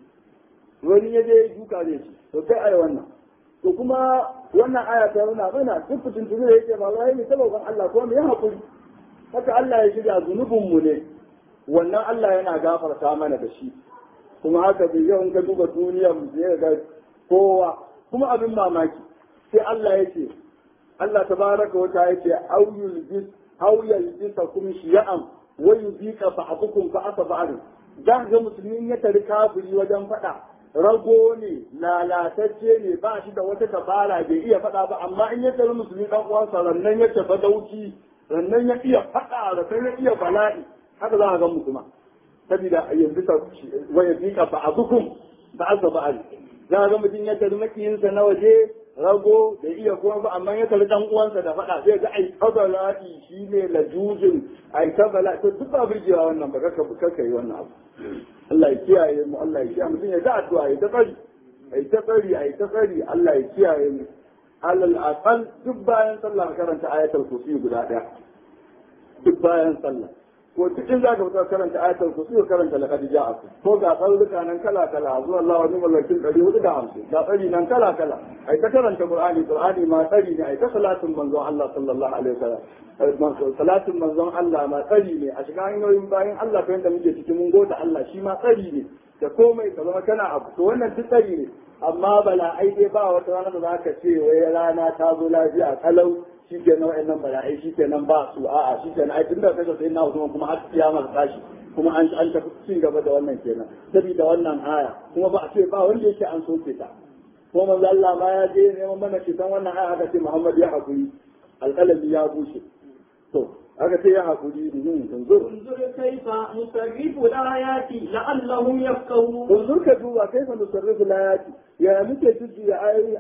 to kai ai wannan to kuma wannan aya ta nuna mana duk fitintunu da yake ba wai ne saboda Allah ko mu yi hakuri haka Allah ya shirya zunubin mu ne wannan Allah yana gafarta mana da shi kuma haka bai yau in ka duba duniyar mu sai ga kowa kuma abin mamaki sai Allah ya ce Allah tabaraka wa ta'ala yake aw yulbisakum shiya'an wa yuzika ba'dukum ba'sa ba'd dan ga musulmin ya tari kafiri wajen fada rago ne lalatacce ne ba shi da wata dabara bai iya fada ba amma in ya tari musulmi dan uwansa rannan ya tafi dauki rannan ya iya fada da sai ya iya bala'i haka za a ga musulma saboda yanzu wa yuzika ba'dukum ba'sa ba'd za ga mutum ya tari makiyinsa na waje rago da iya kuma ba amma ya kalli dan uwansa da faɗa zai ga ai tabala'i shi ne lajujin ai tabala to duk ba burgewa wannan ba kaka yi wannan abu Allah ya kiyaye mu Allah ya kiyaye mutum ya ga addu'a ya ta tsari Allah ya kiyaye mu alal aqal duk bayan sallah karanta ayatul kursi guda daya duk bayan sallah ko cikin za ka fita karanta ayatul kursi karanta laqad ja'akum ko ga tsarruka nan kala zuwa Allah wa ni'mal wakil 450 ga tsari nan kala ai ta karanta qur'ani ma tsari ne ai ta salatin manzon Allah sallallahu alaihi wasallam salatin manzon Allah ma tsari ne a shiga hanyoyin bayan Allah fa yanda muke cikin mun gode Allah shi ma tsari ne da komai ka zama kana abu to wannan duk tsari ne amma bala'ai dai ba wata rana da za ka ce wai rana ta zo lafiya kalau shi ke nan wa'annan bala'ai shi ke nan ba su a'a shi ke nan ai tun da kashe sai na Usman kuma har kiyama ta tashi kuma an tafi cin gaba da wannan kenan saboda wannan aya kuma ba a ce ba wanda yake an soke ta ko manzo Allah ma ya je neman mana kitan wannan aya aka ce Muhammad ya hakuri alƙalami ya bushe to aka ce ya hakuri unzur kaifa nusarrifu al-ayati la'allahum yafqahun unzur ka duba kaifa nusarrifu al-ayati ya muke jujjuya ayoyi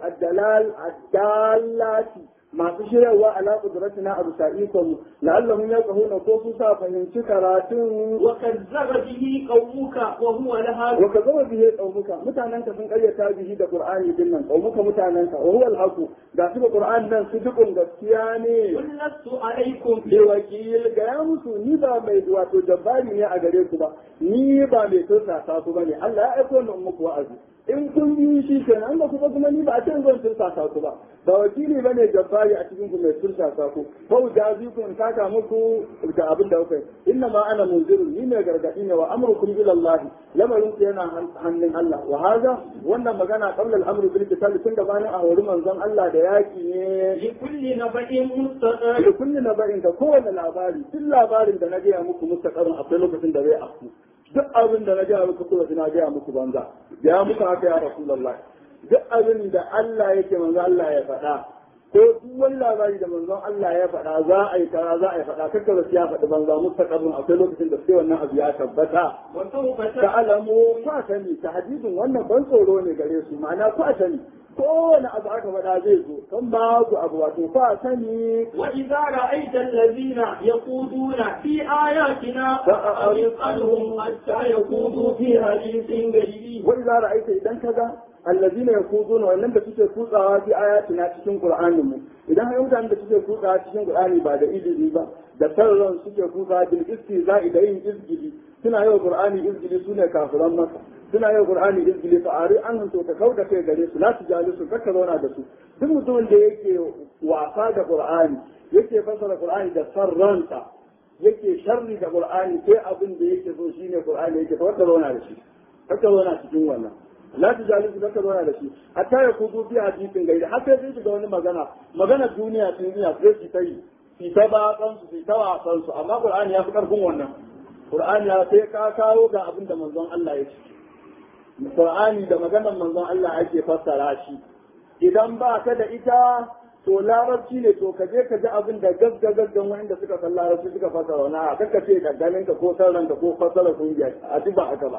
ad-dalati masu shirarwa ala qudratina abu sa'ikum la'allahum yaqahuna ko su sa fahimci karatun wa kazzaba bihi qaumuka wa huwa laha wa kazzaba bihi qaumuka mutananka sun karyata bihi da qur'ani din nan qaumuka mutananka wa huwa al-haqq ga su qur'an nan su dukun gaskiya ne kullatu alaikum bi wakil ga ya musu ni ba mai wato jabbari ne a gare ku ba ni ba mai tursa ku bane Allah ya aiko ni muku wa'azi in kun yi shi kenan ba kuma ni ba a ce zan tursa ku ba ba wakili bane jabbari a cikin ku mai tursa ku ko jazi ku in saka muku da abin da kuka inna ma ana munzirun ni mai gargadi ne wa amrukum ila Allah lamarin ku yana hannun Allah wa haza wannan magana qabla al-amru bil qital tun gabanin a hori manzon Allah da yaki ne li kulli naba'in mustaqar li kulli naba'in ka kowane labari duk labarin da na gaya muku mustaqarun akwai lokacin da zai afku duk abin da na gaya muku kuma na gaya muku banza ya muku haka ya rasulullahi duk abin da Allah yake manzo Allah ya faɗa ko duk wani labari da manzon Allah ya faɗa za a yi kaza za a yi faɗa kakka da ya faɗi banza mustaqarrun akwai lokacin da sai wannan abu ya tabbata ta alamu fa sani tahdidin wannan ban tsoro ne gare su ma'ana fa sani kowane abu aka faɗa zai zo kan babu abu wato fa sani wa idza ra'aita allazina yaquduna fi ayatina fa'arid anhum hatta yaqudu fi hadithin ghayri wa idza ra'aita idan kaga allazina yaquduna wannan da suke kutsawa fi ayatina cikin qur'anin mu idan har mutanen da suke kutsawa cikin qur'ani ba da ilimi ba da sarran suke kutsawa bil istiza'i da yin izgili suna yau qur'ani izgili sune kafiran maka suna yau qur'ani izgili fa ari an to ka kauda kai gare su la su jali su kakka zauna da su duk mutumin da yake wasa da qur'ani yake fasara qur'ani da sarransa yake sharri da qur'ani sai abin da yake so shine qur'ani yake to kakka zauna da shi kakka zauna cikin wannan la su jali su kakka zauna da shi hatta ya kudu fi hadisin gaida har sai su ga wani magana duniya sai su ta ba kansu su ta wasan su amma qur'ani ya fi karfin wannan qur'ani ya sai ka kawo ga abin da manzon Allah ya ce Qur'ani da maganar manzon Allah ake fassara shi idan ba ka da ita to larabci ne to ka je ka ji abin da gaggan wanda suka san larabci suka fassara wani a kakka ce gagganin ka ko sarran ka ko fassara kungiya a ji ba haka ba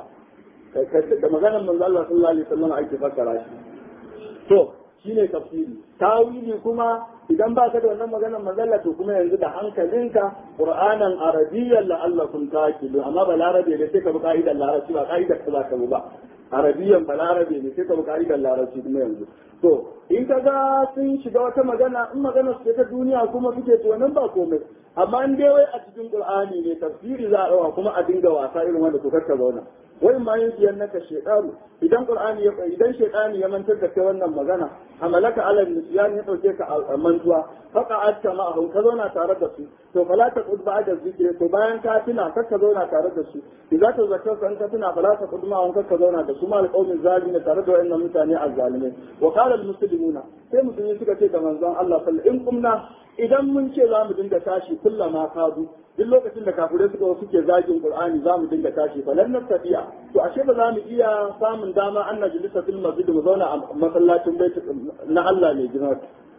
da maganar manzon Allah sallallahu alaihi wasallam ake fassara shi to shine tafsiri tawili kuma idan ba ka da wannan maganar manzon to kuma yanzu da hankalinka qur'anan arabiyyan la'allakum taqilun amma ba larabe ne sai ka bi ka'idar larabci ba ka'idar ka za ka bi ba arabiyan balarabe ne sai ka bukari da larabci kuma yanzu to in ka ga sun shiga wata magana in magana su ta duniya kuma suke to nan ba komai amma in dai wai a cikin qur'ani ne tafsiri za a rawa kuma a dinga wasa irin wanda ku karka zauna wai ma yin siyan naka shaytanu idan qur'ani ya idan shaytani ya mantar da kai wannan magana amalaka alal nisyan ya dauke ka mantuwa faqa'atta ma'ahum ka zauna tare da su to fala ta qud ba'da zikri to bayan ka tuna ka zauna tare da su idan ta zakka an ka tuna fala ta qud ma'ahum ka zauna da su mal qaumin zalimin tare da wayannan mutane azzalimai wa qala al muslimuna sai musulmi suka ce ga manzon Allah sallallahu in kumna idan mun ce za mu dinga tashi kullama kadu duk lokacin da kafirai suke zagin qur'ani za mu dinga tashi fa lan nastati'a to ashe ba za mu iya samun dama an najlisa fil masjid mu zauna a masallacin bait na Allah ne girma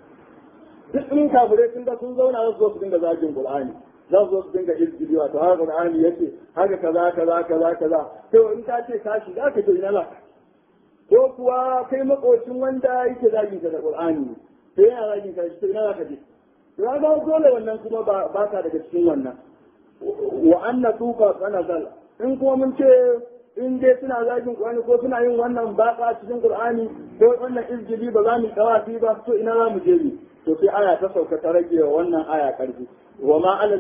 duk in kafirai sun ga sun zauna za su zo su dinga zagin qur'ani za su zo su dinga izgili wato haka qur'ani yace haka kaza to in ka ce tashi za ka ce ina la ko kuwa kai makocin wanda yake zagin ka da qur'ani sai yana zagin ka shi ina za ka je ya ga dole wannan kuma ba ka daga cikin wannan wa anna tuqa sanazal in kuma mun ce in dai suna zagin Qur'ani ko suna yin wannan ba ka cikin Qur'ani ko wannan izgili ba za mu tawafi ba to ina za mu je ni to sai aya ta sauka ta rage wa wannan aya karfi wa ma alal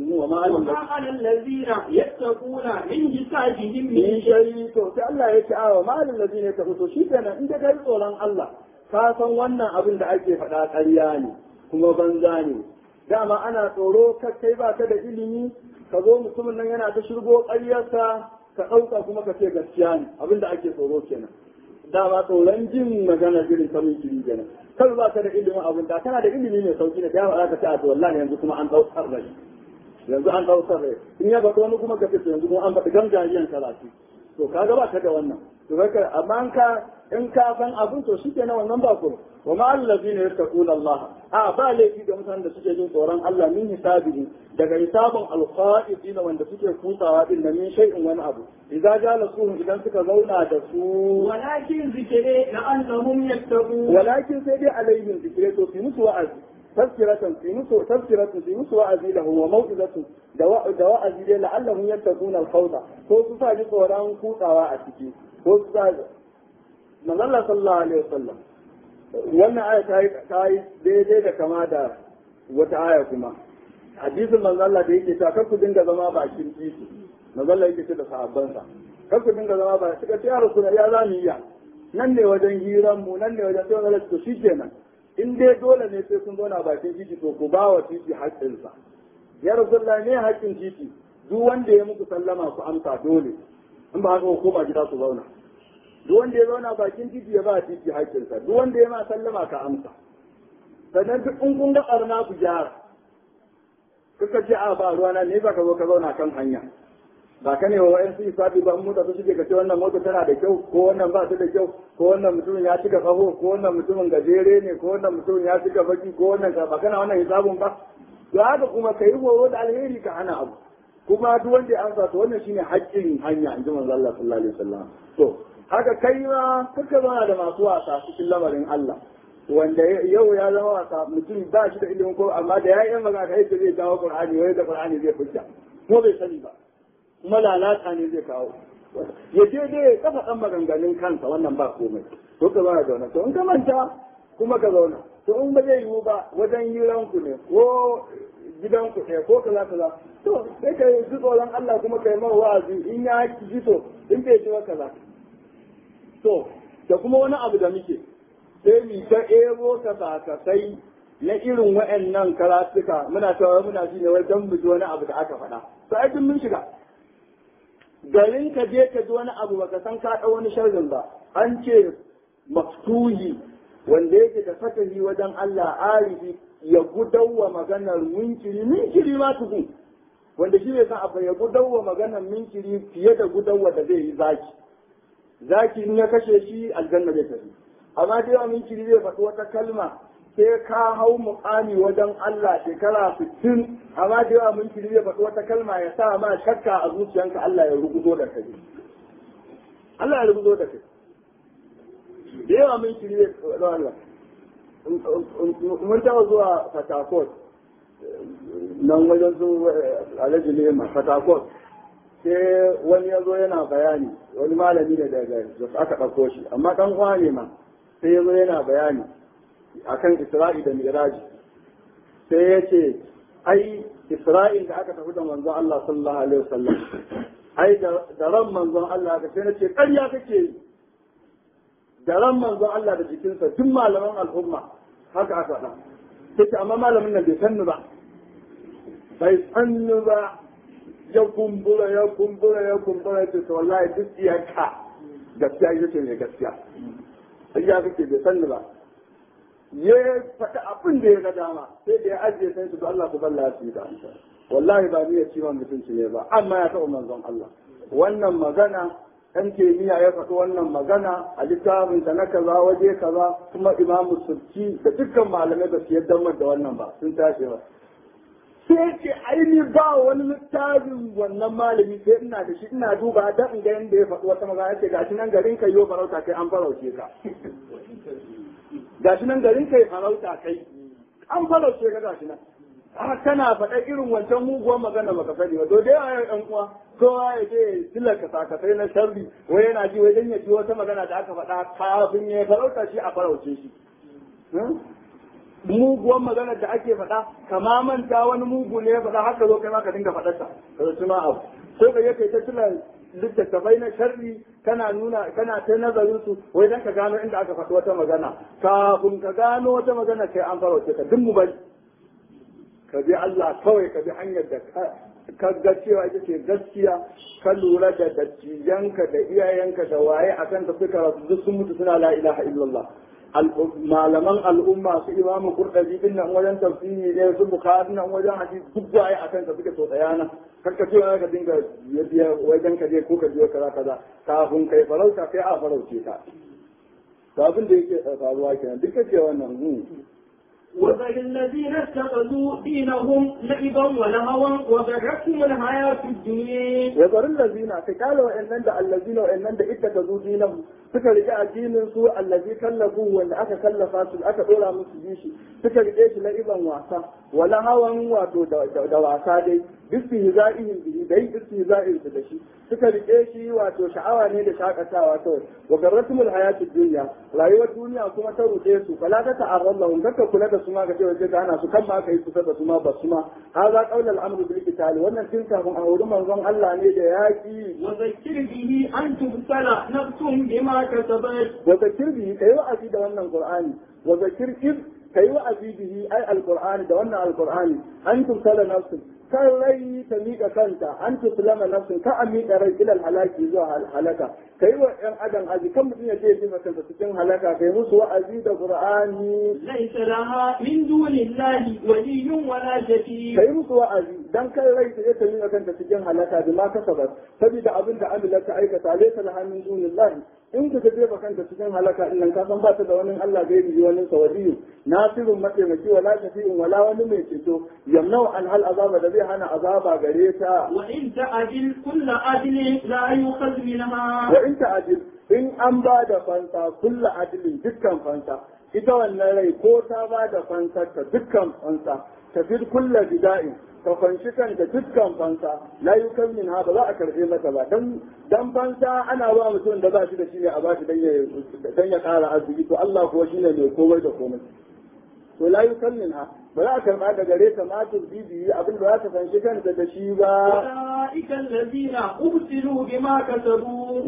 ladina yattaquna min hisabihim min shari to sai Allah ya ce wa ma alal ladina yattaqu to shi kenan in dai kai tsoron Allah ka san wannan abin da ake faɗa ƙarya ne kuma banza ne dama ana tsoro kai ba ka da ilimi ka zo mutumin nan yana ta shirgo ƙaryarsa ka ɗauka kuma ka ce gaskiya ne abinda ake tsoro kenan dama tsoron jin magana irin ta mun kiri kenan kar ba ka da ilimin abin da kana da ilimi mai sauki ne da yawa ka ce a to wallahi yanzu kuma an ɗaukar rai yanzu an ɗaukar rai in ya faɗi wani kuma ka ce yanzu kuma an faɗi gangajiyan karatu to kaga ba ka da wannan to haka amma in ka san abin to shikenan wannan ba ku wa ma allazina yattaquna Allah a ba laifi ga mutanen da suke jin tsoron Allah min hisabihi daga hisabun alqa'idin wanda suke kutsawa din da min shay'in wani abu idan jalasuhum idan suka zauna da su walakin zikre la'annahum yattaqun walakin sai dai alaihim zikre to fi musu wa'azi tafsiratan fi musu wa'azi lahum wa mau'izatu da wa'azi dai la'allahum yattaquna al-khawda ko su sa ji tsoron kutsawa a ciki ko su sa manzo Allah sallallahu alaihi wasallam wannan aya ta yi daidai da kama da wata aya kuma hadisin manzo Allah da yake cewa kar ku dinga zama bakin titi manzo Allah yake ce da sahabbansa kar ku dinga zama ba suka ce ya rasul ya zamu iya nan ne wajen hiran mu nan ne wajen sai Allah to shikenan in dai dole ne sai kun zauna bakin titi to ku ba wa titi haƙƙinsa ya rasul ne haƙƙin titi duk wanda ya muku sallama ku amsa dole in ba haka ku koma gida ku zauna duk wanda ya zauna bakin titi ya ba titi haƙƙinsa duk wanda ya ma sallama ka amsa sannan duk in kun ga ɓarna ku gyara kuka ce a ba ruwana ne ba ka zo ka zauna kan hanya ba ka ne wa wa'yan su isabi ba mota su shige ka ce wannan mota tana da kyau ko wannan ba ta da kyau ko wannan mutumin ya cika kaho ko wannan mutumin gajere ne ko wannan mutumin ya cika baki ko wannan ba kana wannan hisabun ba to haka kuma ka yi horo da alheri ka hana abu kuma duk wanda ya amsa to wannan shine haƙƙin hanya in ji manzo Allah sallallahu alaihi wasallam to haka kai ma kuka zauna da masu wasa cikin lamarin Allah wanda yau ya zama wasa mutum ba shi da ilimin ko amma da ya yi magana kai zai kawo Qur'ani wai da Qur'ani zai fita ko bai sani ba kuma lalata ne zai kawo ya je dai ya kafa dan maganganun kansa wannan ba komai to ka zauna da wannan to in ka manta kuma ka zauna to in ba zai yiwu ba wajen hiran ku ne ko gidan ku ne ko kaza kaza to sai ka yi tsoron Allah kuma kai mai wa'azi in ya ji to in bai ji kaza to da kuma wani abu da muke sai mu ta ebo ka sakasai na irin wa'annan karatuka muna cewa muna ji ne wai dan mu ji wani abu da aka faɗa to ai mun shiga garin ka je ka ji wani abu baka san ka ɗau wani sharrin ba an ce maftuhi wanda yake da fatahi wajen Allah arifi ya gudawa maganar minkiri ma tuku wanda shi bai san abu ya gudawa maganar minkiri fiye da gudawa da zai yi zaki in ya kashe shi aljanna zai tafi amma da yawa minkiri zai faɗi wata kalma sai ka hau muƙami wajen Allah shekara 60 amma da yawa minkiri zai faɗi wata kalma ya sa ma shakka a zuciyanka Allah ya ruguzo da kai Allah ya ruguzo da kai da yawa minkiri zai faɗi Allah mun taɓa zuwa Fatakot nan wajen su Alhaji Lema Fatakot sai wani ya zo yana bayani wani malami ne daga aka ɗauko shi amma ɗan uwa ne ma sai ya zo yana bayani akan Isra'i da Miraji sai ya ce ai Isra'il da aka tafi da manzon Allah sallallahu alaihi wasallam ai da ran manzon Allah ka sai na ce ƙarya kake yi da ran manzon Allah da jikinsa duk malaman al'umma haka aka faɗa sai amma malamin nan bai sanni ba ya kumbura ce to wallahi duk iyaka gaskiya ita ce mai gaskiya sai ya kake bai sanni ba ya faɗi abin da ya ga dama sai da ya ajiye sai su Allah ku balla su da amsa wallahi ba ni ya ci man mutunci ne ba amma ya taɓa manzon Allah wannan magana ɗan kimiyya ya faɗi wannan magana a littafin da na kaza waje kaza kuma imamu sulki da dukkan malamai ba su yadda da wannan ba sun tashi ba sai ce aini ba wani littafin wannan malami sai ina da shi ina duba da in ga yanda ya faɗi wata magana ce gashi nan garin kai yo farauta kai an farauce ka gashi nan garin kai farauta kai an farauce ka gashi nan kana faɗa irin wancan muguwar magana baka sani ba to da yawa ɗan uwa kowa ya je tilaka sakasai na sharri wai yana ji wai dan ya ji wata magana da aka faɗa kafin ya farauta shi a farauce shi muguwar magana da ake faɗa kama manta wani mugu ne ya faɗa haka zo kai ma ka dinga faɗarsa ka zaci ma abu ko ka je kai ta tuna littattafai na sharri kana ta nazarin su wai dan ka gano inda aka faɗi wata magana kafin ka gano wata magana kai an farauce ka duk mu bari ka bi Allah kawai ka bi hanyar da ka ga cewa ita ce gaskiya ka lura da dattijanka da iyayenka da waye akan ka suka rasu duk sun mutu suna la ilaha illallah malaman al'umma su imamu kurdabi din nan wajen tafsiri ne su bukhari nan wajen hadisi duk waye akan ka suka so tsayana karka cewa ka dinga biya wajen ka je ko ka je kaza kaza kafin kai farauta kai a farauce ka abin da yake faruwa kenan duk kake wannan وذل الذين اتخذوا دينهم لعبا ولهوا وغرتهم الحياة الدنيا وذل الذين قالوا الذين اتخذوا دينهم suka rike addinin su allazi kallafu wanda aka kallafa su aka dora musu bishi suka rike shi la'iban wasa wala hawan wato da wasa dai istihza'ihim bihi dai istihza'in da shi suka rike shi wato sha'awa ne da shakatawa kawai wa garratumul hayatid dunya rayuwar duniya kuma ta rude su fala ta ta'arrallahu kaka kula da su ma ga cewa ka ana su kan ma kai kusa da su ma ba su ma hadha qaulul amru bil qital wannan tun kafin a wurin manzon Allah ne da yaki wa zakkir bihi an tubtala nafsun bima kasabat wa zakkir bihi kai wa'azi da wannan qur'ani wa zakkir kai wa'azi bihi ai alqur'ani da wannan alqur'ani an tubtala nafsun kan rai ta miƙa kanta an tuslama nafsin ka a miƙa rai ilal halaki zuwa halaka kai wa ƴan adam aji kan mutum ya je ji kansa cikin halaka kai musu wa'azi da qur'ani laysa laha min dunillahi waliyyun wala shafi kai musu wa'azi dan kan rai ta je ta miƙa kanta cikin halaka da ma kasabat saboda abin da Allah ta aikata laysa laha min dunillahi in ka jefa kanka cikin halaka din nan ka san ba ta da wani Allah gairi wani sawadiyu nasirun mataimaki wala shafi'un wala wani mai ceto yamnau an hal azaba da zai hana azaba gare ta wa in ta'dil kullu adlin la yuqad minha wa in ta'dil in an ba da fansa kullu adlin dukkan fansa ita wannan rai ko ta ba da fansa ta dukkan fansa tafid kullu bida'in ka fanshi kanta dukkan fansa la yukan min ha ba za a karbe mata ba dan fansa ana ba mutum da ba shi da shi ne a ba shi dan ya kara arziki to Allah kuwa shine mai komai da komai to la yukan min ha ba za a karba da gare ta ma bibi abin da za ta fanshi kanta da shi ba ulaika allazina ubtilu bima kasabu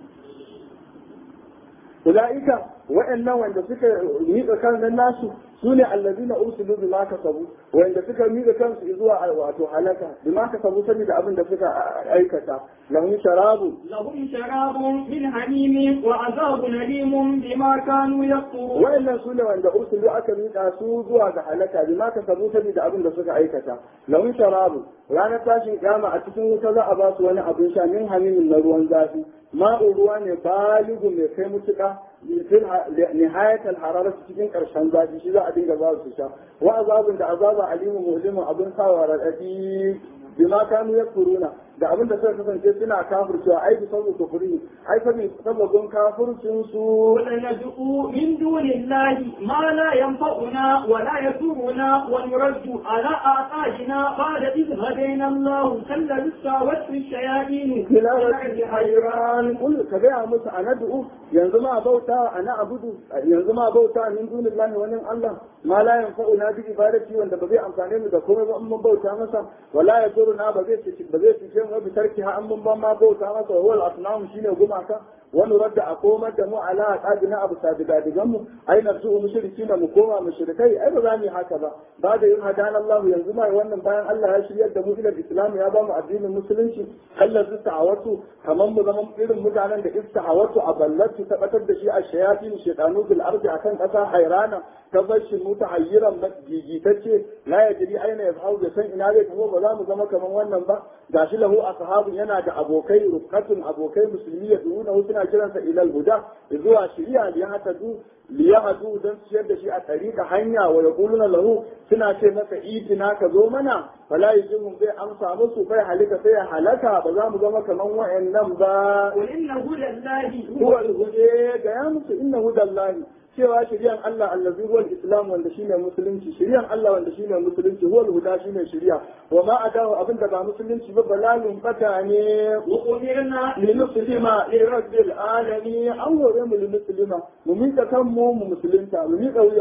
ulaika wa'annan wanda suka miƙa kan nasu sune allazina ursilu bima kasabu wanda suka miƙa kansu zuwa wato halaka bima kasabu saboda abin da suka aikata lahum sharabun min hamimin wa azabun alimun bima kanu yaqulun wa'annan sune wanda ursilu aka miƙa su zuwa ga halaka bima kasabu saboda abin da suka aikata lahum sharabun ranar tashin kiyama a cikin wuta za a ba su wani abin sha min hamimin na ruwan zafi ma'u ruwa ne baligu mai kai mutuka nihayat al-harara cikin karshen zafi shi za a dinga ba su sha wa azabun da azaba alimu mulimin abin sawa radadi bima kanu yakfuruna da abin da suka kasance suna kafircewa ai bi sabu kufri ai sababin kafircin su wala nad'u min dunillahi ma la yanfa'una wa la yasuruna wa nuraddu ala aqajina ba'da idh hadayna Allah kalla sawat fi shayatin ila rabbil hayran kul kaga musu anad'u yanzu ma bauta ana abudu yanzu ma bauta min dunillahi wa Allah ma la yanfa'una bi ibadati wanda ba zai amfane mu da komai ba mun bauta masa wala yasuruna ba zai fice mu bi tarkiha an mun ban ma bauta masa wal asnam shine gumaka wani radda a komar da mu ala aqadina abu sadiqadigan mu ai na su mushriki mu koma mushrikai ai ba za mu haka ba ba da yin hadana Allah yanzu ma wannan bayan Allah ya shiryar da mu ila islam ya ba mu addinin musulunci Allah su ta'awatu kaman mu zaman irin mutanen da istahawatu a ballatu ta batar da shi a shayatin shaytanu bil ardi akan kasa hayrana tabashin mutahayyiran majigitacce la yadri aina yazhau da san ina zai tafi ba za mu zama kaman wannan ba gashi lahu ashabu yana da abokai rukatun abokai musulmi ya duna suna kiransa ilal huda zuwa shari'a liyahadu don ciyar da shi a tariqa hanya wa yaquluna lahu suna ce masa itina ka zo mana fala yajihum bai amsa musu kai halika sai ya halaka ba za mu zama kaman wa'annan ba qul inna hudallahi huwa al-huda ga ya musu inna hudallahi cewa shari'an Allah allazi huwa al-islam wanda shine musulunci shari'an Allah wanda shine musulunci huwa al-huda shine shari'a wa ma adahu abinda ba musulunci ba balalun bata ne wa umirna linuslima li rabbil alamin an hore mu linuslima mu mika kanmu mu musulunta mu mika wuyan mu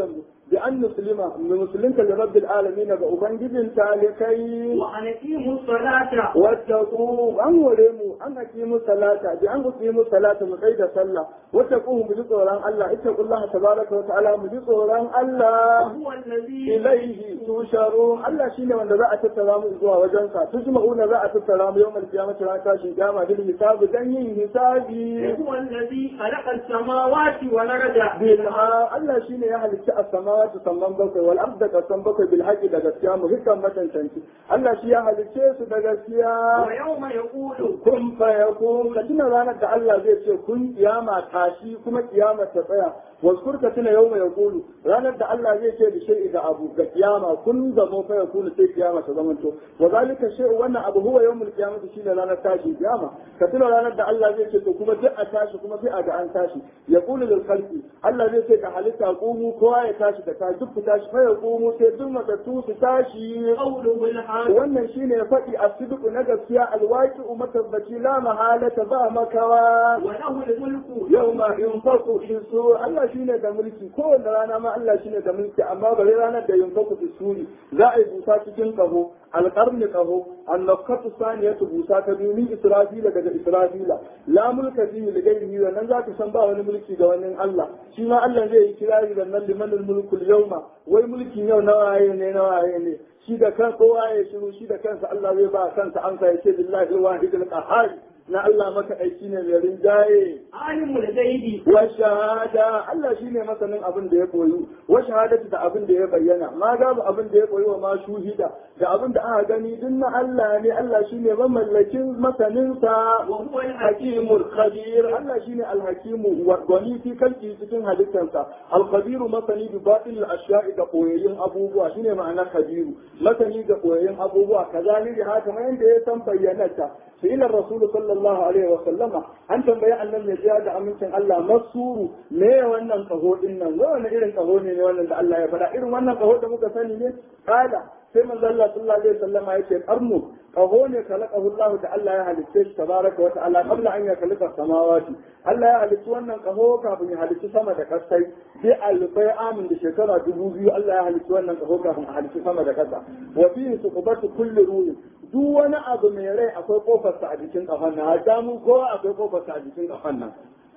bi an muslima muslimka li rabbil alamin ga ubangijin talikai وأن أقيموا الصلاة wattaqu an ware mu an hakimu salata bi an hakimu salata mu kai da sallah wattaqu mu ji tsoron Allah ittaqullaha tabaraka wa ta'ala mu ji tsoron Allah هو الذي ilaihi tusharu Allah shine wanda za a tattara mu zuwa wajensa tujma'una za a tattara mu yawmal qiyamati ran tashin kiyama bil hisabi dan yin hisabi هو الذي خلق السماوات والأرض bilha Allah shine ya halicci as-samawati samman bakwai wal arda kasan bakwai bil haqqi da gaskiya mu hikan matantanci Allah shi ya halicce su da gaskiya ويوم يقول kun fa yakun ka tuna ranar da Allah zai ce kun kiyama tashi kuma kiyama ta tsaya waskur ka tuna yawma yaqulu ranar da Allah zai ce da shay'i da abu ga kiyama kun zamo fa yakunu sai kiyama ta zamanto wa zalika shay'u wannan abu huwa yawmul qiyamati shine ranar tashi kiyama ka tuna ranar da Allah zai ce to kuma duk a tashi kuma sai a ga an tashi yaqulu lil khalqi Allah zai ce ka halitta qumu kowa ya tashi da kai duk ku tashi fa yaqumu sai duk matattu su tashi قوله الحق wannan shine ya faɗi a sidiku na gaskiya alwaki matabbaci la mahalata ba makawa وله الملك yau ma in faku su Allah shine da mulki kowanne rana ma Allah shine da mulki amma bari ranar da yin faku suri za a yi busa cikin kaho alƙarni kaho annakatu saniyatu busa ta biyu min israfila daga israfila la mulka fihi li ghayrihi wa nan za ka san ba wani mulki ga wani Allah shi ma Allah zai yi kirari da nan liman mulku yawma wai mulkin yau na waye ne shi da kan kowa ya shiru shi da kansa Allah zai ba kansa an ya ce billahi alwahid alqahar na Allah maka aiki ne mai rinjaye عالم الغيب wa shahada Allah shine masanin abin da ya koyu wa shahadatu da abin da ya bayyana ma gabu abin da ya koyi wa ma shuhida da abin da aka gani din na Allah ne Allah shine mamallakin masanin sa وهو الحكيم hakimul khabir Allah shine alhakimu wa gwani fi kalki cikin halittarsa alkhabiru masani bi batil al-ashya'i da koyayin abubuwa shine ma'anar khabiru masani ga koyayin abubuwa kazalika haka mai yanda ya san bayyanata sai ila rasul sallallahu alaihi wa sallama an tambaye annabi ne ya da amincin Allah masuru me wannan kaho din nan wani irin kaho ne wannan da Allah ya faɗa irin wannan kaho da muka sani ne kala sai manzo Allah sallallahu alaihi wasallam ya ce qarnu kaho ne kalaqahu Allah da Allah ya halicce shi tabaraka wa ta'ala qabla an yakhluqa samawati Allah ya halicci wannan kaho kafin ya halicci sama da kasai bi alfai amin da shekara 2000 Allah ya halicci wannan kaho kafin a halicci sama da kasa wa fihi suqbatu kulli ruhin duk wani abu mai rai akwai kofarsa a jikin kafan nan har mun kowa akwai kofarsa a jikin kafan nan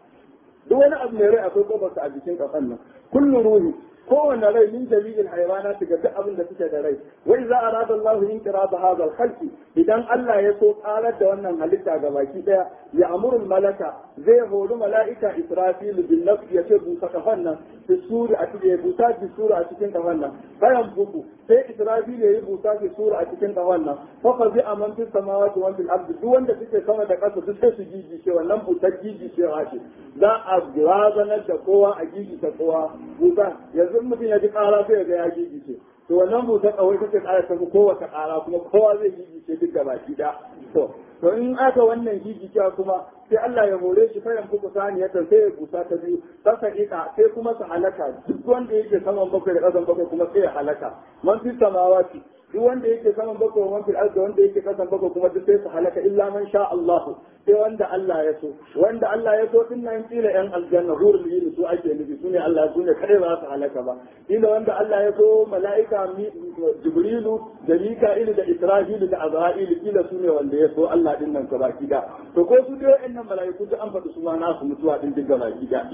duk wani abu mai rai akwai kofarsa a jikin kafan nan kullu ruhi kowane rai min jami'il haywanat ga duk abin da suke da rai wa idza arada Allah inqirada hadha al-khalq idan Allah ya so karar da wannan halitta ga baki daya ya amuru malaka zai hori mala'ika Israfil bin nafs ya ce busa kafan nan fi sura a cikin busa fi sura a cikin kafan nan bayan buku sai Israfil ya yi busa fi sura a cikin kafan nan fa fa bi aman fi samawati wa fil ardi duk wanda suke sama da ƙasa duk sai su gigice wannan butar gigice ce za a razanar da kowa a gigice kowa buta yanzu mutum ya ji ƙara sai ga ya gigice to wannan buta kawai take ƙara ta kowace ƙara kuma kowa zai gigice duk gaba da to in aka wannan gigice kuma sai Allah ya hore shi fayan fuku saniyata sai ya busa ta biyu ta sa'iqa sai kuma su halaka duk wanda yake saman bakwai da ƙasan bakwai kuma sai ya halaka man fi samawati duk wanda yake saman bakwai man fil ardi wanda yake kasan bakwai kuma duk sai su halaka illa man sha Allah sai wanda Allah ya so wanda Allah ya so din nan kila yan aljanna hurul yin su ake nufi sune Allah sune kadai ba su halaka ba kila wanda Allah ya so mala'ika Jibrilu da Mika'ilu da Isra'ilu da Azra'ilu kila sune wanda ya so Allah din nan baki da to ko su dai wa'annan mala'iku duk an faɗi su ma nasu mutuwa din duk baki da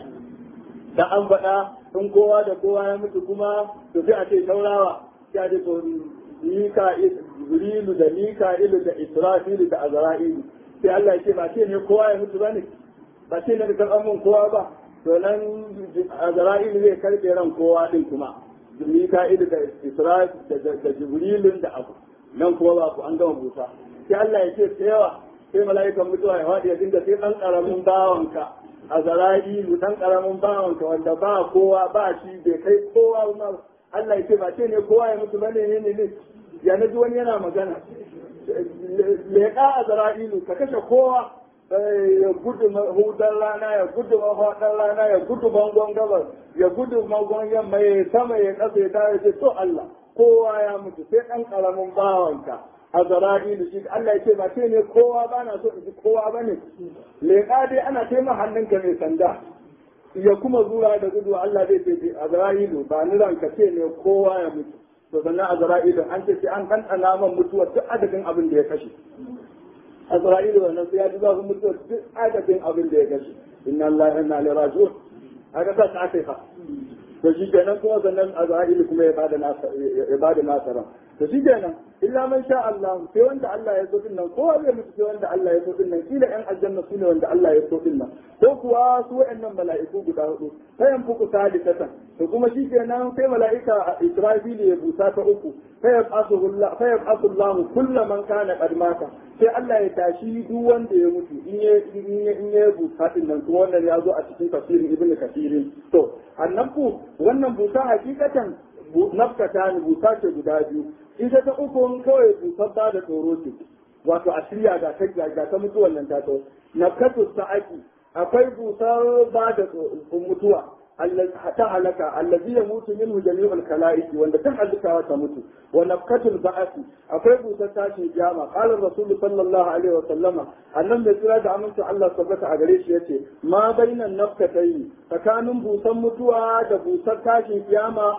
da an faɗa in kowa da kowa ya mutu kuma to sai a ce saurawa sai a ce to Jibrilu da Mika'ilu da Isra'ilu da Azra'ilu sai Allah ya ce ba ce ne kowa ya mutu bane ba ce ne da karɓar mun kowa ba to nan Azra'ilu zai karɓe ran kowa din kuma Mika'ilu da Isra'ilu da Jibrilu da abu nan kuma ba ku an gama busa sai Allah ya ce yawa sai mala'ikan mutuwa ya faɗi ya dinga sai ɗan ƙaramin bawanka Azra'ilu ɗan ƙaramin bawanka wanda ba kowa ba shi bai kai kowa ma Allah ya ce ba ce ne kowa ya mutu bane ne ya naji wani yana magana leƙa a zara'ilu ka kashe kowa ya gudu hudar rana ya gudu mafaɗar rana ya gudu bangon gabas ya gudu bangon yamma ya sama ya ƙasa ya tare ce to Allah kowa ya mutu sai ɗan ƙaramin bawanka a zara'ilu shi Allah ya ce ba ce ne kowa ba na so in ji kowa ba ne leƙa dai ana taimaka hannunka mai sanda ya kuma zuwa da gudu Allah zai ce Azra'ilu ba ni ranka ce ne kowa ya mutu to sannan Azra'ilu an ce sai an ɗanɗana man mutuwa duk adadin abin da ya kashe Azra'ilu wannan sai ya ji zafin mutuwa duk adadin abin da ya kashe inna Allah inna ilaihi raji'un aka sa ta kai fa to shi kenan kuma sannan Azra'ilu kuma ya bada nasara to shi kenan illa man sha Allah sai wanda Allah ya so din nan kowa zai mutu sai wanda Allah ya so din nan kila yan aljanna sune wanda Allah ya so din nan ko kuwa su wayannan mala'iku guda hudu sai an fuku sadikatan to kuma shi kenan sai mala'ika Israfil ya busa ta uku sai ya asu Allah kullu man kana qad mata sai Allah ya tashi duk wanda ya mutu in ya busa din nan kuma wannan ya zo a cikin tafsirin Ibn Kathir to annabu wannan busa hakikatan nafkata ne busa ce guda biyu ita ta uku kawai busar ba da tsoro ce wato a shirya ga ta mutuwan nan ta to nafkatu sa'aki akwai busar ba da mutuwa ta halaka allazi ya mutu minhu jami'ul khalaiqi wanda ta halaka ta mutu wa nafkatul ba'ati akwai busar tashin kiyama qala rasul sallallahu alaihi wa sallama annan da tsira da amincin Allah tabbata a gare shi yace ma bainan nafkatayn tsakanin busar mutuwa da busar tashin kiyama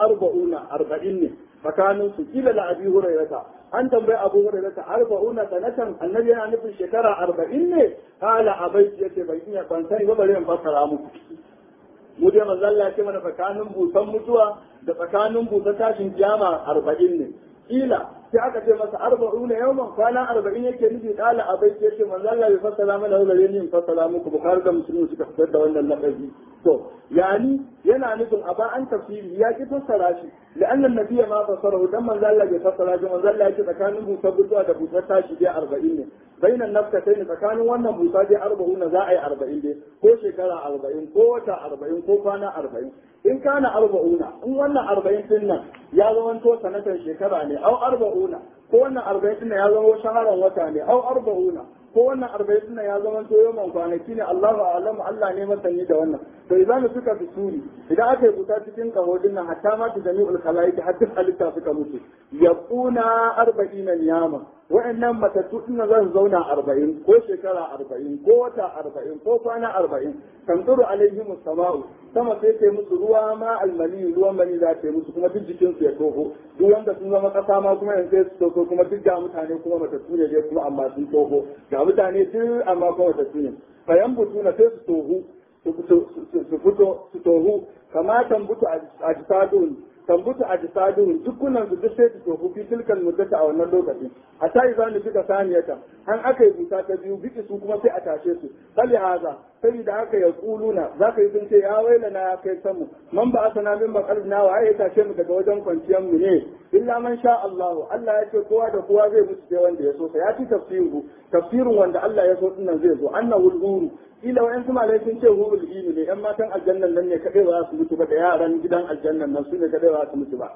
40 ne tsakanin su kila la abi hurairata an tambayi abu hurairata 40 sanatan annabi yana nufin shekara 40 ne kala abai yace bai iya ban sani ba bare in fassara muku mu dai manzo Allah ya ce mana tsakanin busan mutuwa da tsakanin busan tashin kiyama 40 ne kila sai aka ce masa 40 yawman kwana 40 yake nufi kala abai ya ce manzo Allah bai fassara mana ba bare ni in fassara muku bukhari da muslim suka fitar da wannan lafazi to yani yana nufin a ba an tafsiri ya ki fassara shi لأن النبي ما فسره لما زال الله يفسر هذا من زال الله يتكلم بوسبته هذا بوسبته شيء 40 بين النفقتين فكانوا وانا بوسبته 40 زائي 40 دي كو شكرا 40 كو وتا 40 كو كان 40 إن كان 40 إن وانا 40 سنة يا زمان تو سنة شكرا أو 40 كو وانا 40 سنة يا زمان شهرا وتا أو 40 ko wannan 40 din ya zama to yawan kwanaki ne Allahu a'lamu Allah ne masani da wannan to idan suka fi suri idan aka yi buta cikin kahodin nan hatta ma ta jami'ul khalaiq hatta halitta suka mutu yaquna 40 niyama wa'annan matattu din za su zauna 40 ko shekara 40 ko wata 40 ko kwana 40 tanzuru alaihim as-sama'u sama sai ta musu ruwa ma almani ruwan mani za ta musu kuma duk jikin su ya toho duk wanda sun zama kasa ma kuma yanzu su toho kuma duk ga mutane kuma matattu ne dai kuma amma sun toho ga mutane duk amma kuma matattu ne fayan butu na sai su toho su fito su toho kama tambutu a jisadun tambutu a jisadun dukkunan su duk sai su toho fi tilkan muddata a wannan lokacin hatta idan nufi ka saniyata an aka yi busa ta biyu biki su kuma sai a tashe su bali haza saboda haka ya kuluna za ka yi sun ce ya waila na ya kai samu man ba asana min makalina wa ya tashe mu daga wajen kwanciyar mu ne illa man sha Allah Allah ya ce kowa da kowa zai mutu sai wanda ya so ya ci tafsirin wanda Allah ya so dinnan zai zo annahu al-huru ila wayan kuma lai sun ce hurul ilmi ne yan matan aljannan nan ne kadai ba za su mutu ba da yaran gidan aljannan nan su ne kadai ba za su mutu ba